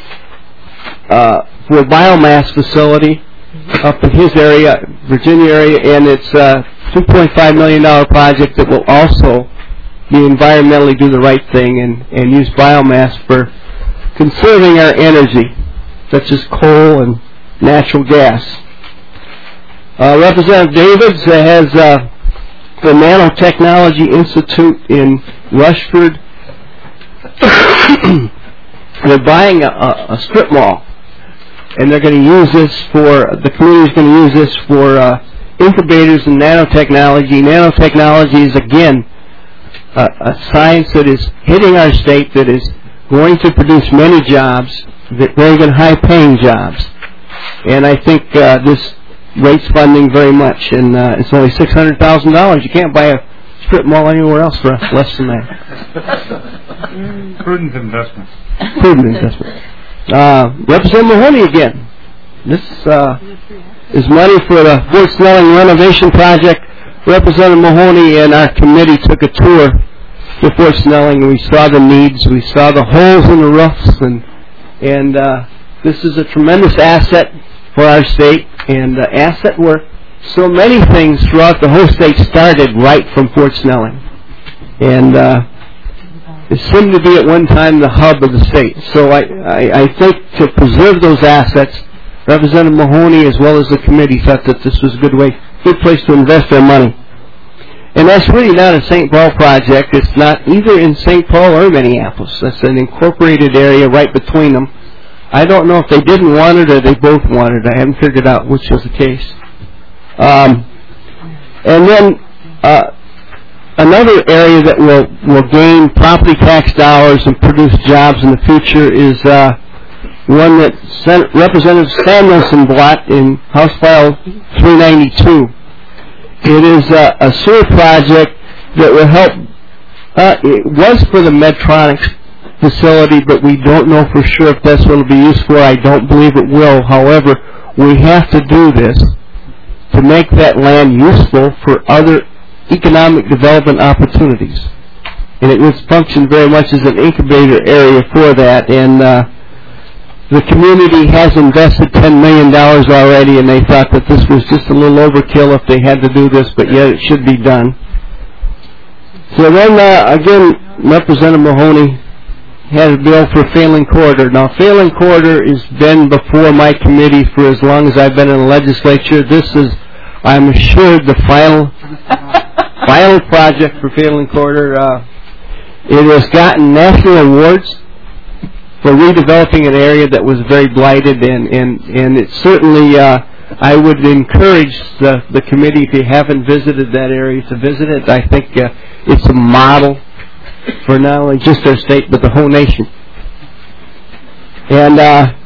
for a biomass facility up in his area, Virginia area, and it's a $2.5 million project that will also be environmentally do the right thing and use biomass for conserving our energy, such as coal and natural gas. Representative Davids has the Nanotechnology Institute in Rushford. They're buying a strip mall, and they're going to use this for, the community is going to use this for incubators in nanotechnology. Nanotechnology is, again, a science that is hitting our state, that is going to produce many jobs, very good high-paying jobs. And I think this rates funding very much, and it's only $600,000. You can't buy a strip mall anywhere else for less than that. Prudent investment. Prudent investment. Representative Mahoney again. This is money for the Fort Snelling renovation project. Representative Mahoney and our committee took a tour to Fort Snelling, and we saw the needs. We saw the holes in the roofs, and this is a tremendous asset for our state, and asset where so many things throughout the whole state started right from Fort Snelling. And it seemed to be at one time the hub of the state. So I think to preserve those assets, Representative Mahoney as well as the committee thought that this was a good place to invest their money. And that's really not a St. Paul project. It's not either in St. Paul or Minneapolis. That's an incorporated area right between them. I don't know if they didn't want it or they both wanted it. I haven't figured out which was the case. And then another area that will gain property tax dollars and produce jobs in the future is one that Representative Samuelson brought in House File 392. It is a sewer project that will help. It was for the Medtronics facility, but we don't know for sure if that's what it'll be used for. I don't believe it will. However, we have to do this to make that land useful for other economic development opportunities. And it was functioned very much as an incubator area for that. And the community has invested $10 million already, and they thought that this was just a little overkill if they had to do this, but yet it should be done. So then, again, Representative Mahoney had a bill for Phelan Corridor. Now, Phelan Corridor has been before my committee for as long as I've been in the legislature. This is, I'm assured, the final project for Phelan Corridor. It has gotten national awards for redeveloping an area that was very blighted, and it certainly, I would encourage the committee, if you haven't visited that area, to visit it. I think it's a model for not only just our state, but the whole nation. And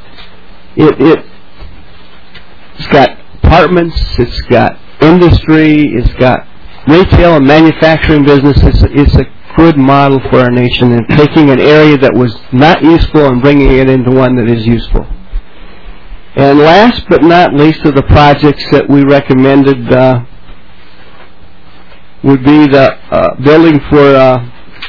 it's got apartments, it's got industry, it's got retail and manufacturing business. It's a good model for our nation, and taking an area that was not useful and bringing it into one that is useful. And last but not least of the projects that we recommended would be the building for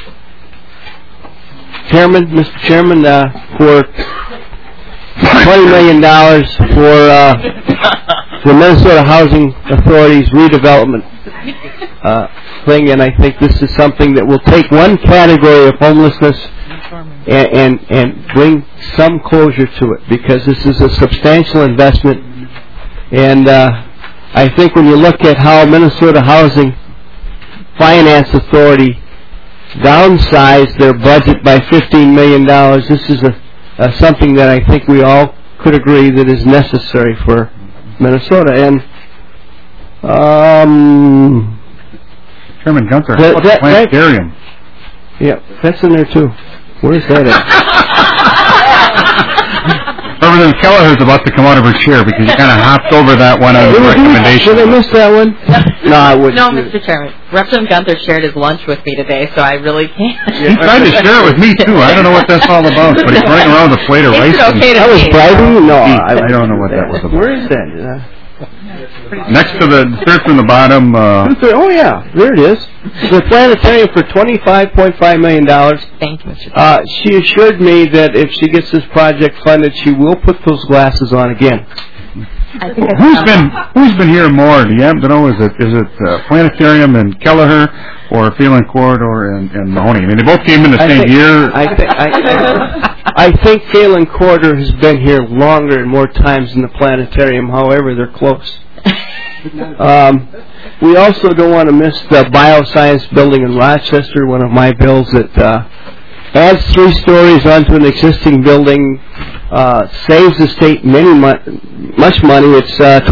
Mr. Chairman, for $20 million for the Minnesota Housing Authority's redevelopment thing, and I think this is something that will take one category of homelessness and bring some closure to it, because this is a substantial investment. And I think when you look at how Minnesota Housing Finance Authority downsized their budget by $15 million, this is something that I think we all could agree that is necessary for Minnesota. And Chairman Gunther, how about the planetarium? Yeah, that's in there too. Where's that at? Representative Kelleher's about to come out of her chair because you kind of hopped over that one on the recommendation. Did I miss that one? No, I wouldn't. No, Mr. Chairman. Representative Gunther shared his lunch with me today, so I really can't. He tried to share it with me, too. I don't know what that's all about, but he's running around with a plate of rice. That was bribing? No, I don't know what that was about. Where is that? Next to the third from the bottom. Oh, yeah. There it is. The planetarium for $25.5 million. Thank you, Mr. Chairman. She assured me that if she gets this project funded, she will put those glasses on again. Who's been here more? Do you happen to know? Is it Planetarium and Kelleher, or Phelan Corridor and Mahoney? I mean, they both came in the same year. I think Phelan Corridor has been here longer and more times than the Planetarium. However, they're close. We also don't want to miss the Bioscience Building in Rochester, one of my bills that adds 3 stories onto an existing building, saves the state much money. It's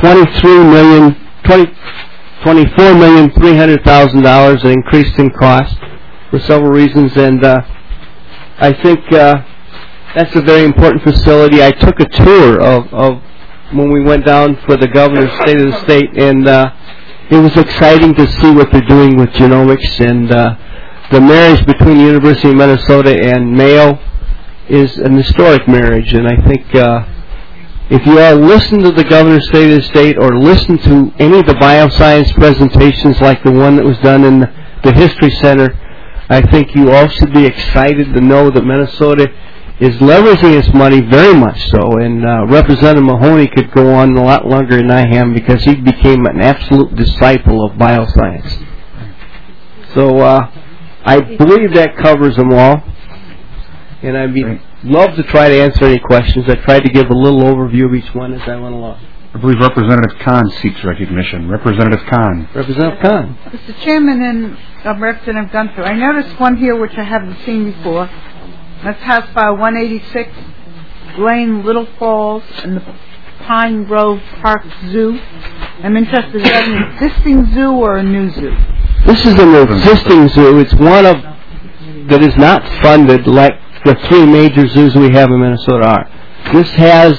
$24,300,000 an increase in cost for several reasons, and I think that's a very important facility. I took a tour of when we went down for the governor's State of the State, and it was exciting to see what they're doing with genomics, and the marriage between the University of Minnesota and Mayo is an historic marriage, and I think if you all listen to the governor's State of the State or listen to any of the bioscience presentations like the one that was done in the History Center, I think you all should be excited to know that Minnesota is leveraging its money very much so, and Representative Mahoney could go on a lot longer than I am because he became an absolute disciple of bioscience. So I believe that covers them all, and I'd love to try to answer any questions. I tried to give a little overview of each one as I went along. I believe Representative Kahn seeks recognition. Representative Kahn. Representative Kahn. Mr. Chairman and Representative Gunther, I noticed one here which I haven't seen before. That's House File 186, Lane, Little Falls, and the Pine Grove Park Zoo. I'm interested, is that an existing zoo or a new zoo? This is an existing zoo. It's one of that is not funded like the three major zoos we have in Minnesota are. This has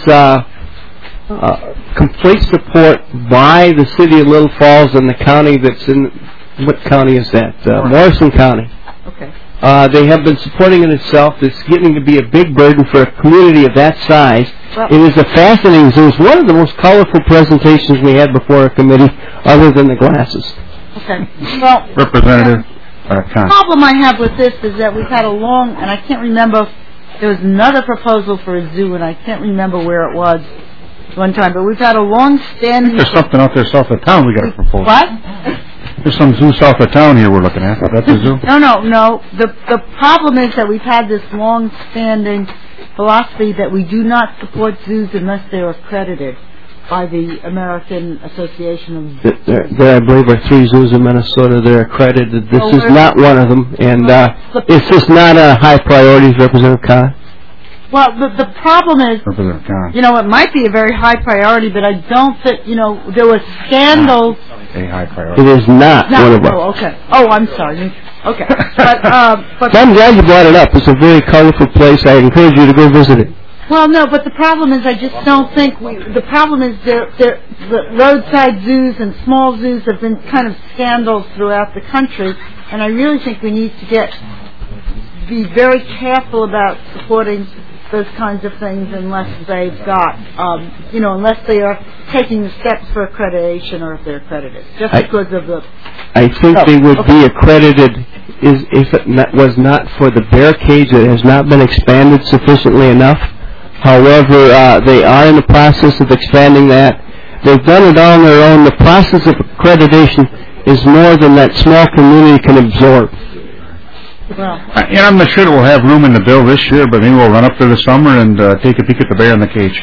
complete support by the city of Little Falls and the county that's in, what county is that? Morrison County. Okay. They have been supporting it itself. It's getting to be a big burden for a community of that size. Well, it is a fascinating zoo. It's one of the most colorful presentations we had before a committee, other than the glasses. Okay. Well, Representative Kahn. The problem I have with this is that we've had a long, and I can't remember, there was another proposal for a zoo, and I can't remember where it was one time, but we've had a long-standing... There's something out there south of town we got to propose. What? There's some zoo south of town here we're looking at. That's a zoo? No. The problem is that we've had this long-standing philosophy that we do not support zoos unless they're accredited by the American Association of... There, I believe, are three zoos in Minnesota. They're accredited. This is not one of them, and it's just not a high priority, Representative Kahn. Well, the problem is, Representative Kahn. it might be a very high priority, but I don't think, there were scandals... A high priority. It is not one of them. Oh, okay. Oh, I'm sorry. Okay. But I'm glad you brought it up. It's a very colorful place. I encourage you to go visit it. Well, no, but the problem is I just don't think the problem is the roadside zoos and small zoos have been kind of scandals throughout the country, and I really think we need to be very careful about supporting those kinds of things unless they've got, unless they are taking the steps for accreditation or if they're accredited, just because of the... I think they would be accredited if it was not for the bear cage that has not been expanded sufficiently enough. However, they are in the process of expanding that. They've done it all on their own. The process of accreditation is more than that small community can absorb. Well, I'm not sure we'll have room in the bill this year, but maybe we'll run up there this summer and take a peek at the bear in the cage.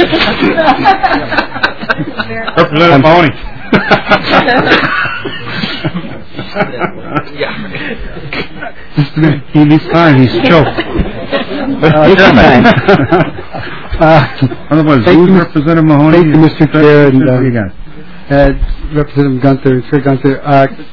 Representative Mahoney. He's fine. He's choked. Otherwise, Representative Mahoney. Thank you, Mr. Chair, and Representative Gunther, Chair Gunther.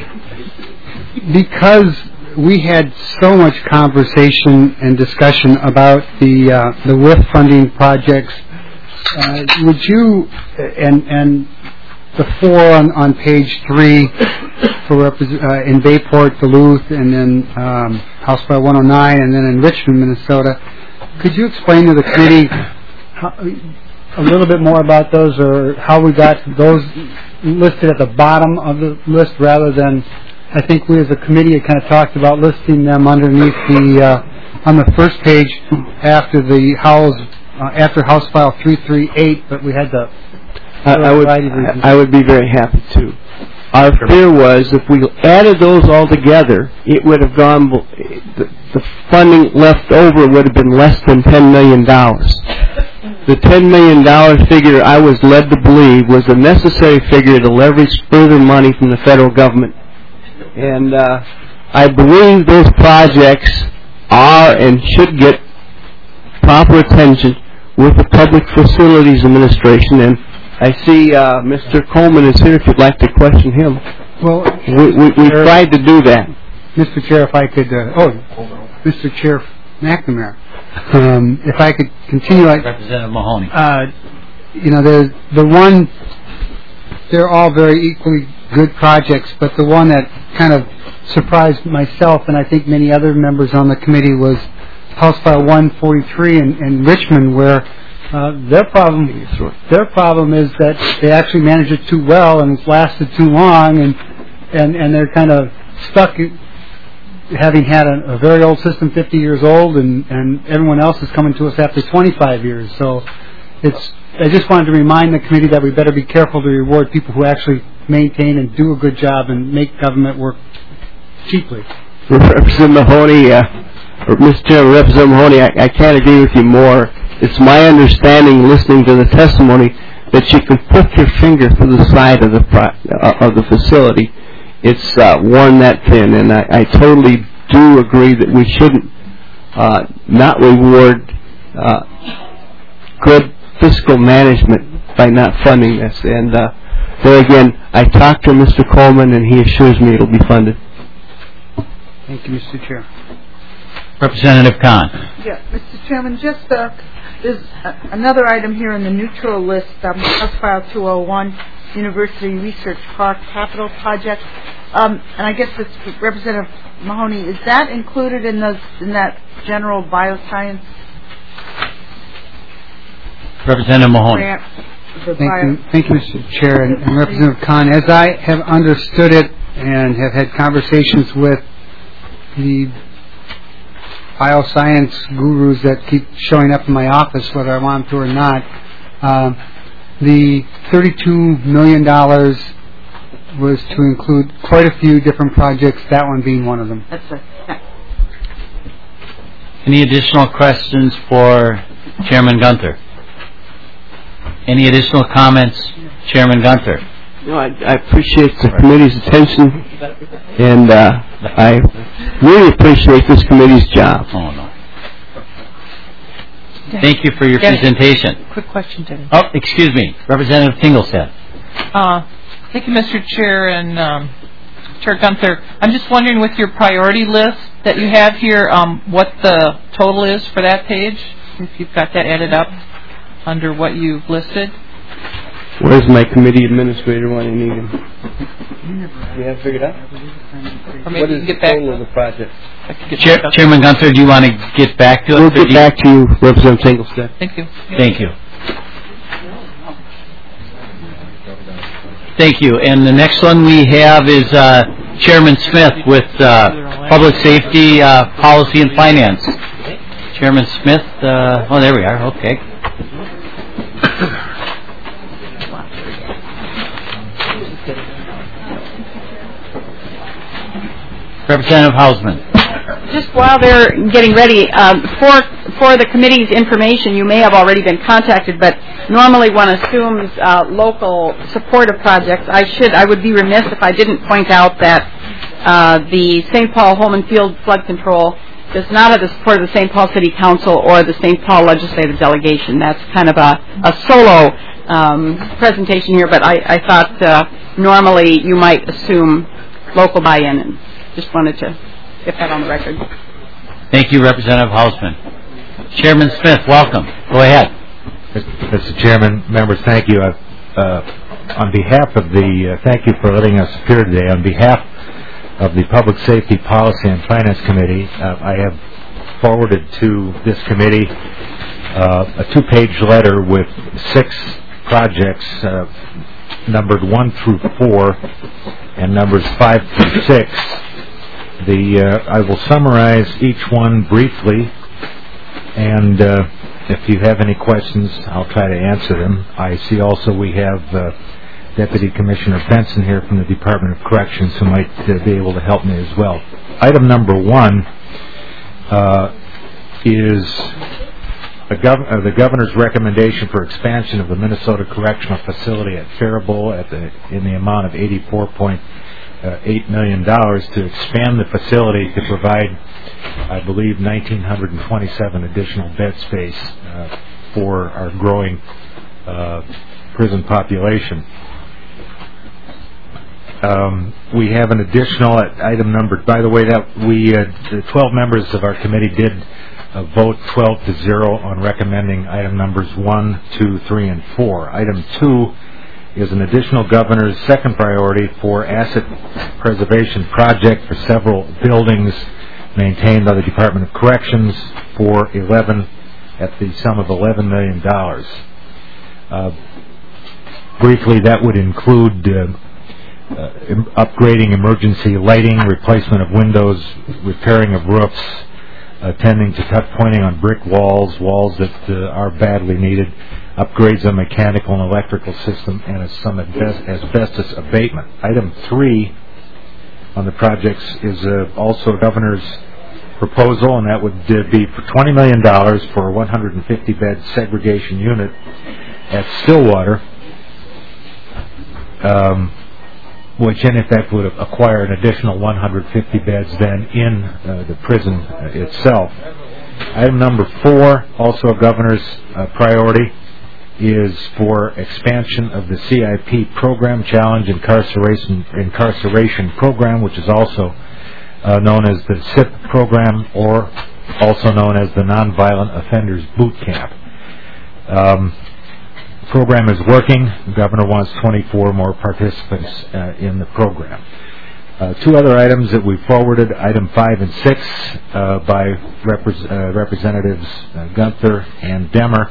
Because we had so much conversation and discussion about the WIF funding projects, would you and the four on page 3 for in Bayport, Duluth, and then House File 109, and then in Richmond, Minnesota, could you explain to the committee a little bit more about those, or how we got those listed at the bottom of the list rather than, I think we as a committee had kind of talked about listing them underneath on the first page after the after House File 338, but we had the... I would be very happy to. Our fear was if we added those all together, it would have gone, the funding left over would have been less than $10 million. The $10 million figure I was led to believe was a necessary figure to leverage further money from the federal government. And I believe those projects are and should get proper attention with the Public Facilities Administration, and I see Mr. Coleman is here if you'd like to question him. Well, we tried to do that. Mr. Chair, if I could... Mr. Chair McNamara, if I could continue... Representative Mahoney. They're all very equally good projects, but the one that kind of surprised myself and I think many other members on the committee was House File 143 in Richmond, where their problem is that they actually managed it too well and it's lasted too long, and they're kind of stuck having had a very old system, 50 years old, and everyone else is coming to us after 25 years. So I just wanted to remind the committee that we better be careful to reward people who actually maintain and do a good job and make government work cheaply. Representative Mahoney, Mr. Chairman, Representative Mahoney, I can't agree with you more. It's my understanding, listening to the testimony, that you can put your finger through the side of the facility. It's worn that thin, and I totally do agree that we shouldn't not reward good fiscal management by not funding this. And there again, I talked to Mr. Coleman, and he assures me it'll be funded. Thank you, Mr. Chair. Representative Kahn. Yeah, Mr. Chairman, just there's another item here in the neutral list, House File 201, University Research Park Capital Project. And I guess it's Representative Mahoney. Is that included in that general bioscience? Representative Mahoney. Thank you, Mr. Chair, and Representative Kahn. As I have understood it and have had conversations with the bioscience gurus that keep showing up in my office, whether I want them to or not, the $32 million was to include quite a few different projects, that one being one of them. That's right. Yeah. Any additional questions for Chairman Gunther? Any additional comments, Chairman Gunther? No, I appreciate the committee's attention, and I really appreciate this committee's job. Oh, no. Thank you for your presentation. Quick question, Denny. Oh, excuse me. Representative Tingelstad. Thank you, Mr. Chair and Chair Gunther. I'm just wondering, with your priority list that you have here, what the total is for that page, if you've got that added up under what you've listed. Where's my committee administrator when I need him? You have figured out? Or maybe What you is can the get back. total of the project? Chairman Gunther, do you want to get back to us? We'll get back to you, Representative Tingelstad. Thank you. Thank you. Thank you. And the next one we have is Chairman Smith with Public Safety, Policy, and Finance. Chairman Smith, oh, there we are. Okay. Representative Hausman. Just while they're getting ready, for the committee's information, you may have already been contacted, but normally one assumes local supportive projects. I would be remiss if I didn't point out that the St. Paul Holman Field Flood Control does not have the support of the St. Paul City Council or the St. Paul Legislative Delegation. That's kind of a solo presentation here, but I thought normally you might assume local buy-in, and just wanted to get that on the record. Thank you, Representative Hausman. Chairman Smith, welcome. Go ahead. Mr. Chairman, members, thank you. On behalf of thank you for letting us appear today. On behalf of the Public Safety, Policy, and Finance Committee, I have forwarded to this committee a 2-page letter with 6 projects numbered 1 through 4 and numbers 5 through 6. I will summarize each one briefly, and if you have any questions, I'll try to answer them. I see also we have Deputy Commissioner Benson here from the Department of Corrections who might be able to help me as well. Item number 1 is the Governor's recommendation for expansion of the Minnesota Correctional Facility at Faribault in the amount of $84.8 million to expand the facility to provide, I believe, 1,927 additional bed space for our growing prison population. We have an additional item number. By the way, the 12 members of our committee did vote 12-0 on recommending item numbers 1, 2, 3, and 4. Item 2 is an additional governor's second priority for asset preservation project for several buildings maintained by the Department of Corrections for at the sum of $11 million. Briefly, that would include upgrading emergency lighting, replacement of windows, repairing of roofs, attending to tuck pointing on brick walls that are badly needed, upgrades on mechanical and electrical system, and some asbestos abatement. Item 3 on the projects is also a governor's proposal, and that would be for $20 million for a 150-bed segregation unit at Stillwater which in effect would acquire an additional 150 beds then in the prison itself. Item number 4, also a governor's priority, is for expansion of the CIP program, Challenge Incarceration Program, which is also known as the SIP program, or also known as the Nonviolent Offenders Boot Camp. The program is working. The governor wants 24 more participants in the program. 2 other items that we forwarded, item 5 and 6, by Representatives Gunther and Demmer,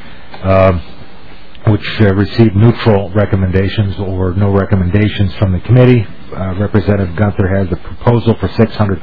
which received neutral recommendations or no recommendations from the committee. Representative Gunther has a proposal for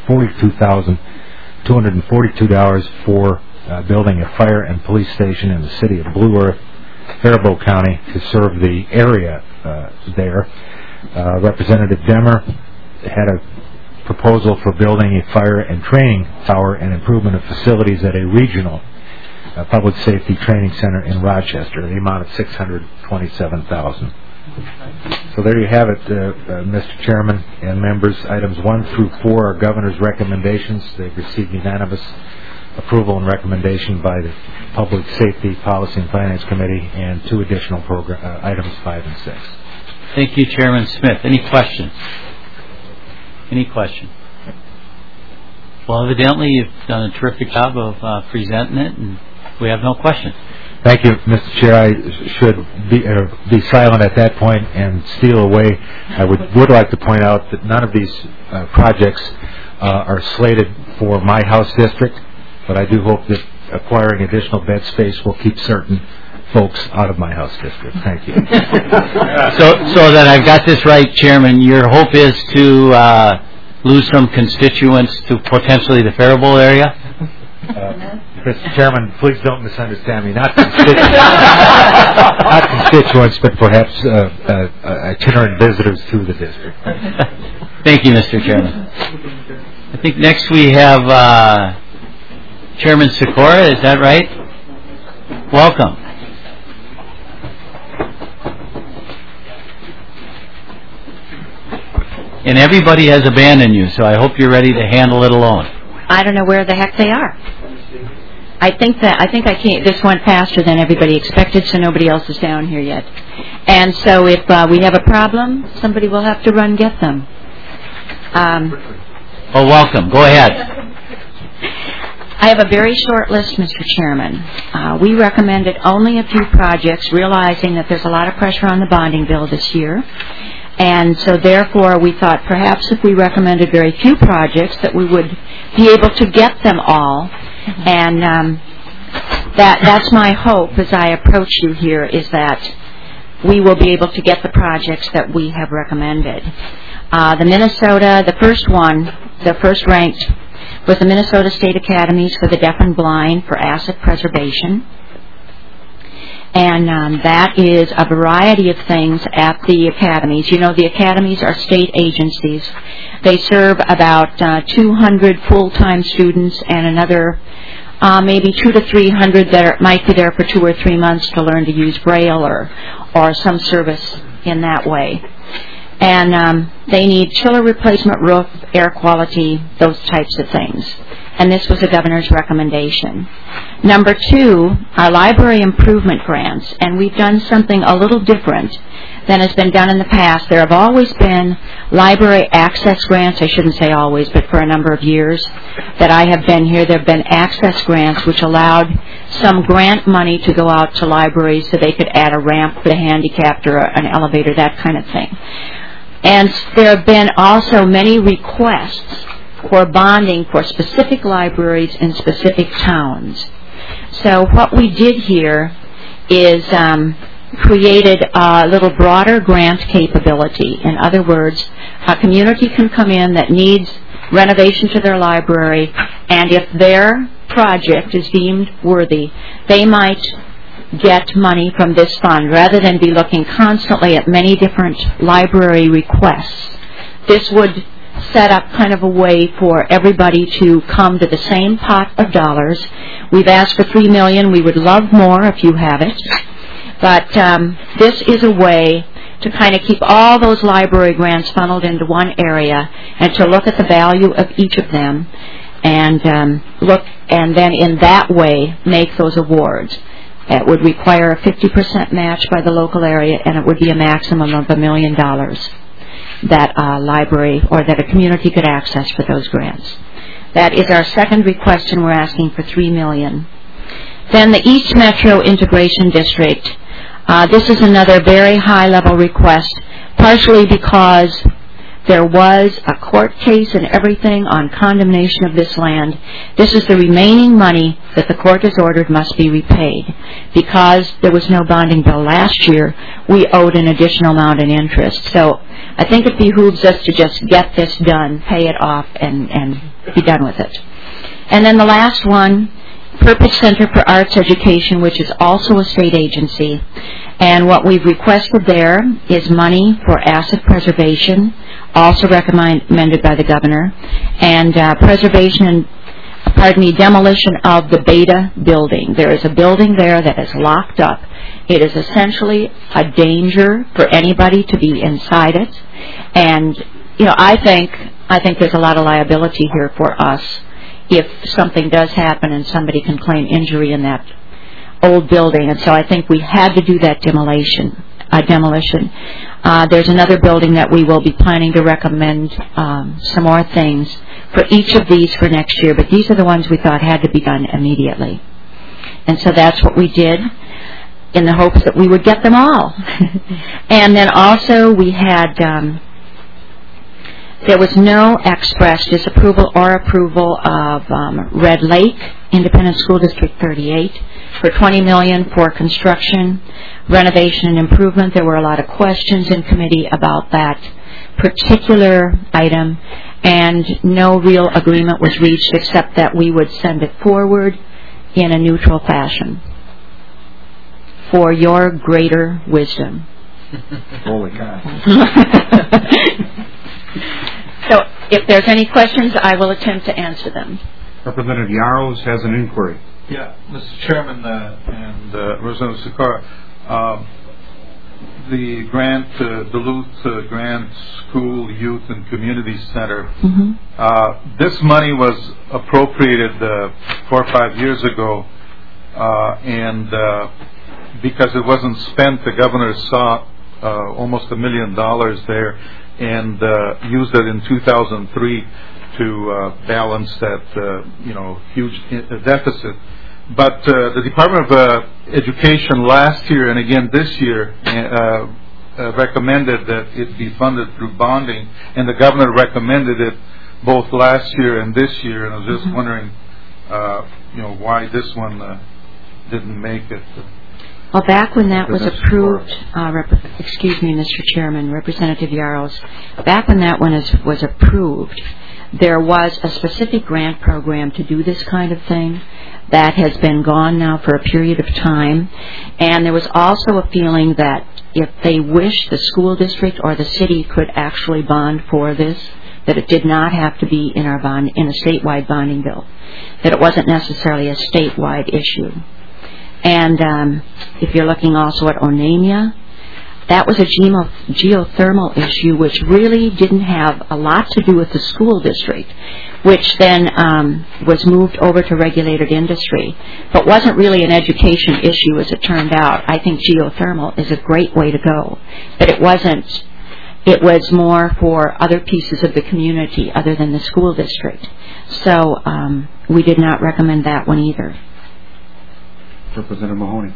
$642,242 for building a fire and police station in the city of Blue Earth, Faribault County, to serve the area there. Representative Demmer had a proposal for building a fire and training tower and improvement of facilities at a regional public safety training center in Rochester, the amount of $627,000. So there you have it, Mr. Chairman and members. Items 1 through 4 are governor's recommendations. They've received unanimous approval and recommendation by the Public Safety, Policy, and Finance Committee, and 2 additional items, 5 and 6. Thank you, Chairman Smith. Any questions? Any questions? Well, evidently you've done a terrific job of presenting it, and we have no questions. Thank you, Mr. Chair. I should be silent at that point and steal away. I would like to point out that none of these projects are slated for my House district, but I do hope that acquiring additional bed space will keep certain folks out of my House district. Thank you. So that I've got this right, Chairman, your hope is to lose some constituents to potentially the Faribault area? Mr. Chairman, please don't misunderstand me. Not constituents, but perhaps itinerant visitors to the district. Thank you, Mr. Chairman. I think next we have Chairman Sikora. Is that right? Welcome. And everybody has abandoned you, so I hope you're ready to handle it alone. I don't know where the heck they are. I think I came. This went faster than everybody expected, so nobody else is down here yet. And so if we have a problem, somebody will have to run get them. Oh, welcome. Go ahead. I have a very short list, Mr. Chairman. We recommended only a few projects, realizing that there's a lot of pressure on the bonding bill this year. And so therefore we thought perhaps if we recommended very few projects that we would be able to get them all. And that's my hope as I approach you here, is that we will be able to get the projects that we have recommended. The Minnesota, the first ranked was the Minnesota State Academies for the Deaf and Blind for Asset Preservation. And that is a variety of things at the academies. You know, the academies are state agencies. They serve about 200 full-time students and another maybe 200 to 300 that might be there for 2 or 3 months to learn to use Braille or some service in that way. And they need chiller replacement, roof, air quality, those types of things. And this was the governor's recommendation. Number 2, our library improvement grants. And we've done something a little different than has been done in the past. There have always been library access grants. I shouldn't say always, but for a number of years that I have been here, there have been access grants which allowed some grant money to go out to libraries so they could add a ramp for the handicapped or an elevator, that kind of thing. And there have been also many requests for bonding for specific libraries in specific towns. So what we did here is created a little broader grant capability. In other words, a community can come in that needs renovation to their library, and if their project is deemed worthy, they might get money from this fund rather than be looking constantly at many different library requests. This would set up kind of a way for everybody to come to the same pot of dollars. We've asked for $3 million. We would love more if you have it. But this is a way to kind of keep all those library grants funneled into one area and to look at the value of each of them and and then in that way make those awards. It would require a 50% match by the local area, and it would be a maximum of $1 million that a library or that a community could access for those grants. That is our second request, and we're asking for $3 million. Then the East Metro Integration District. This is another very high-level request, partially because there was a court case and everything on condemnation of this land. This is the remaining money that the court has ordered must be repaid. Because there was no bonding bill last year, we owed an additional amount in interest. So I think it behooves us to just get this done, pay it off, and be done with it. And then the last one, Purpose Center for Arts Education, which is also a state agency. And what we've requested there is money for asset preservation, also recommended by the governor, and demolition of the Beta building. There is a building there that is locked up. It is essentially a danger for anybody to be inside it. And, I think there's a lot of liability here for us if something does happen and somebody can claim injury in that old building. And so I think we had to do that demolition. There's another building that we will be planning to recommend some more things for each of these for next year, but these are the ones we thought had to be done immediately. And so that's what we did in the hopes that we would get them all. And then also we had, there was no express disapproval or approval of Red Lake Independent School District 38 for $20 million for construction, renovation, and improvement. There were a lot of questions in committee about that particular item, and no real agreement was reached except that we would send it forward in a neutral fashion for your greater wisdom. Holy cow. So if there's any questions, I will attempt to answer them. Representative Yarrows has an inquiry. Yeah, Mr. Chairman and Representative Sikora, the Duluth Grant School Youth and Community Center, this money was appropriated 4 or 5 years ago, and because it wasn't spent, the governor saw almost $1 million there and used it in 2003 to balance that huge deficit. But the Department of Education last year and again this year recommended that it be funded through bonding, and the governor recommended it both last year and this year. And I was just wondering, why this one didn't make it. Well, back when that was approved, excuse me, Mr. Chairman, Representative Yarrows, back when that one was approved, there was a specific grant program to do this kind of thing that has been gone now for a period of time. And there was also a feeling that if they wished, the school district or the city could actually bond for this, that it did not have to be in our bond, in a statewide bonding bill, that it wasn't necessarily a statewide issue. And if you're looking also at Onamia, that was a geothermal issue which really didn't have a lot to do with the school district, which then was moved over to regulated industry, but wasn't really an education issue as it turned out. I think geothermal is a great way to go, but it wasn't. It was more for other pieces of the community other than the school district. So we did not recommend that one either. Representative Mahoney.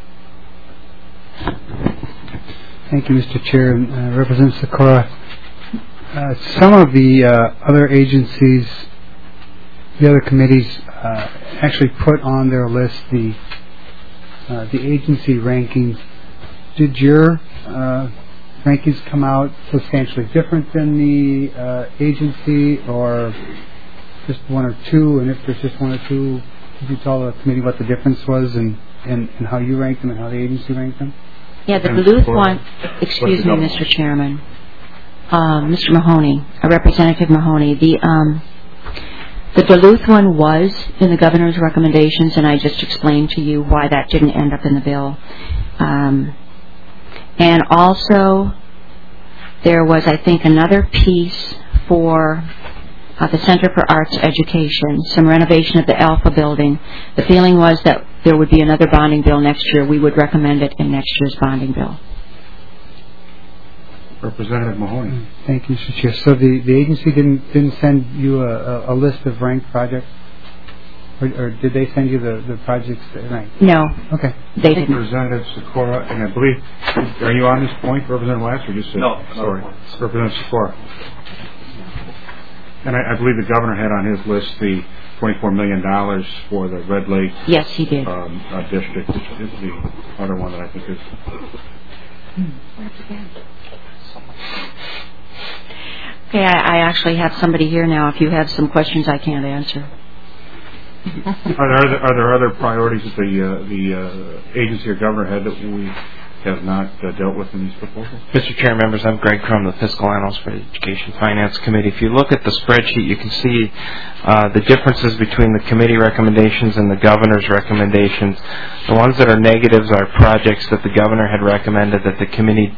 Thank you, Mr. Chair. Representative Sikora, some of the other agencies, the other committees, actually put on their list the agency rankings. Did your rankings come out substantially different than the agency, or just one or two? And if there's just one or two, could you tell the committee what the difference was and how you ranked them and how the agency ranked them? Yeah, the Duluth one, excuse me, Mr. Chairman, Mr. Mahoney, Representative Mahoney, the Duluth one was in the governor's recommendations, and I just explained to you why that didn't end up in the bill. And also, there was, I think, another piece for the Center for Arts Education, some renovation of the Alpha building. The feeling was that there would be another bonding bill next year. We would recommend it in next year's bonding bill. Representative Mahoney. Thank you, Mr. Chair. So the agency didn't send you a list of ranked projects? Or did they send you the projects ranked? No. Okay. They didn't. Representative Sikora, and I believe, are you on this point, Representative Latz, or just... No. Sorry. Representative Sikora. And I believe the governor had on his list the $24 million for the Red Lake... Yes, he did. District, which is the other one that I think is... Okay, I actually have somebody here now. If you have some questions I can't answer. Are there other priorities that the agency or governor had that we have not dealt with in these proposals? Mr. Chair, members, I'm Greg Crum, the Fiscal Analyst for the Education Finance Committee. If you look at the spreadsheet, you can see the differences between the committee recommendations and the governor's recommendations. The ones that are negatives are projects that the governor had recommended that the committee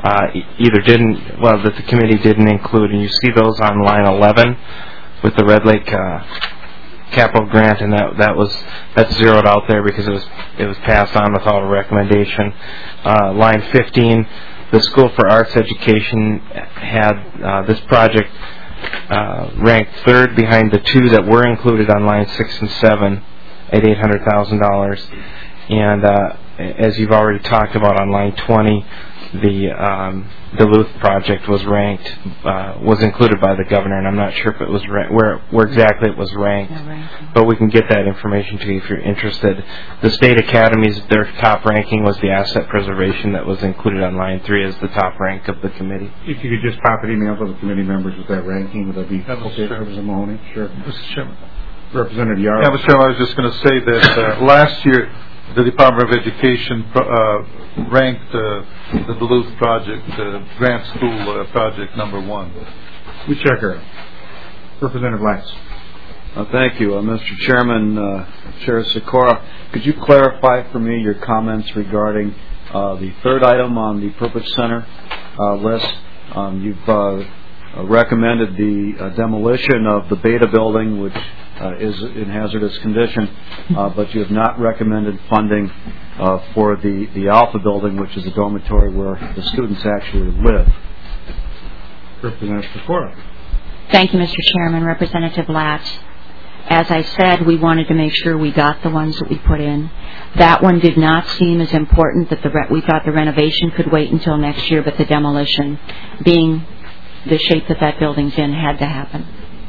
that the committee didn't include, and you see those on line 11 with the Red Lake capital grant, and that's zeroed out there because it was passed on without a recommendation. Line 15, the School for Arts Education had this project ranked third behind the two that were included on line 6 and 7 at $800,000. And as you've already talked about on line 20, the Duluth project was included by the governor, and I'm not sure if it was where exactly it was ranked, but we can get that information to you if you're interested. The state academies, their top ranking was the asset preservation that was included on line 3 as the top rank of the committee. If you could just pop an email to the committee members with that ranking, would that be okay, Representative Mahoney? Sure. Mr. Chairman. Representative Yarrow. Yeah, Mr. Chairman, I was just going to say that last year the Department of Education ranked the Duluth project, Grant School project, number 1. We check her out. Representative Latz. Thank you. Mr. Chairman, Chair Sikora, could you clarify for me your comments regarding the third item on the Purpose Center list? You've recommended the demolition of the Beta building, which is in hazardous condition, but you have not recommended funding for the Alpha building, which is a dormitory where the students actually live. Representative Sikora. Thank you, Mr. Chairman. Representative Latz. As I said, we wanted to make sure we got the ones that we put in. That one did not seem as important that we thought the renovation could wait until next year, but the demolition, being the shape that building's in, had to happen.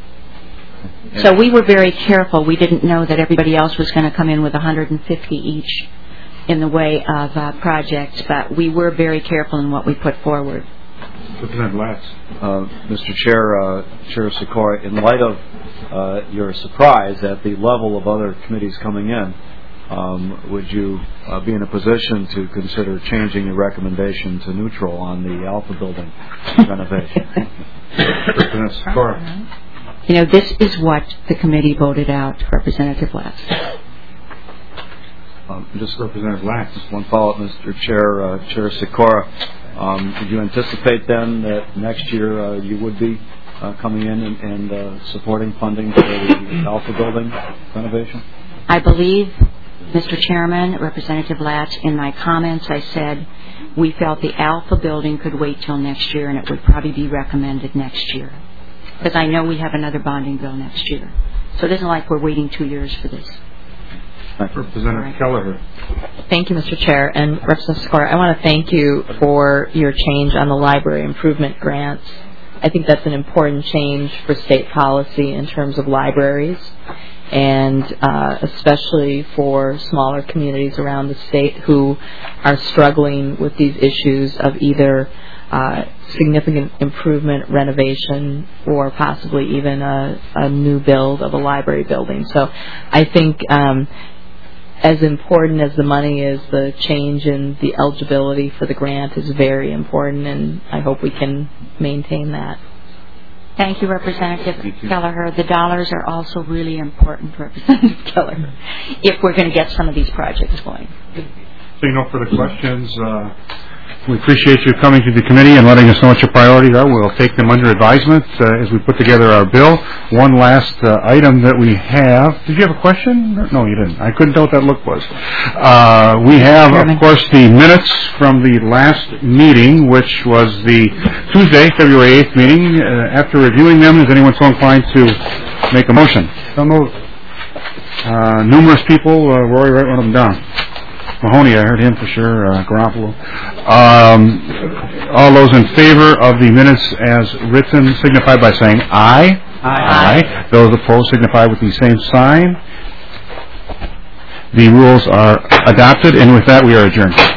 So we were very careful. We didn't know that everybody else was going to come in with 150 each in the way of projects, but we were very careful in what we put forward. Representative Latz. Mr. Chair, Chair Sikora, in light of your surprise at the level of other committees coming in, would you be in a position to consider changing your recommendation to neutral on the Alpha building renovation? Representative Sikora. You know, this is what the committee voted out, Representative Latz. Just Representative Latz. Just one follow-up, Mr. Chair, Chair Sikora. Did you anticipate then that next year you would be coming in and supporting funding for the Alpha building renovation? I believe, Mr. Chairman, Representative Latz, in my comments I said we felt the Alpha building could wait till next year and it would probably be recommended next year. Because I know we have another bonding bill next year. So it isn't like we're waiting 2 years for this. Representative Kelleher. Thank you, Mr. Chair. And Representative Sikora, I want to thank you for your change on the library improvement grants. I think that's an important change for state policy in terms of libraries, and especially for smaller communities around the state who are struggling with these issues of either significant improvement, renovation, or possibly even a new build of a library building. So I think as important as the money is, the change in the eligibility for the grant is very important, and I hope we can maintain that. Thank you, Representative Kelleher. The dollars are also really important, Representative Kelleher, if we're going to get some of these projects going. Seeing no further questions, We appreciate you coming to the committee and letting us know what your priorities are. We'll take them under advisement as we put together our bill. One last item that we have. Did you have a question? No, you didn't. I couldn't tell what that look was. We have, of course, the minutes from the last meeting, which was the Tuesday, February 8th meeting. After reviewing them, is anyone so inclined to make a motion? So moved. Numerous people. Roy, write one of them down. Mahoney, I heard him for sure. Garoppolo. All those in favor of the minutes as written signify by saying aye. Aye. Those opposed signify with the same sign. The rules are adopted, and with that we are adjourned.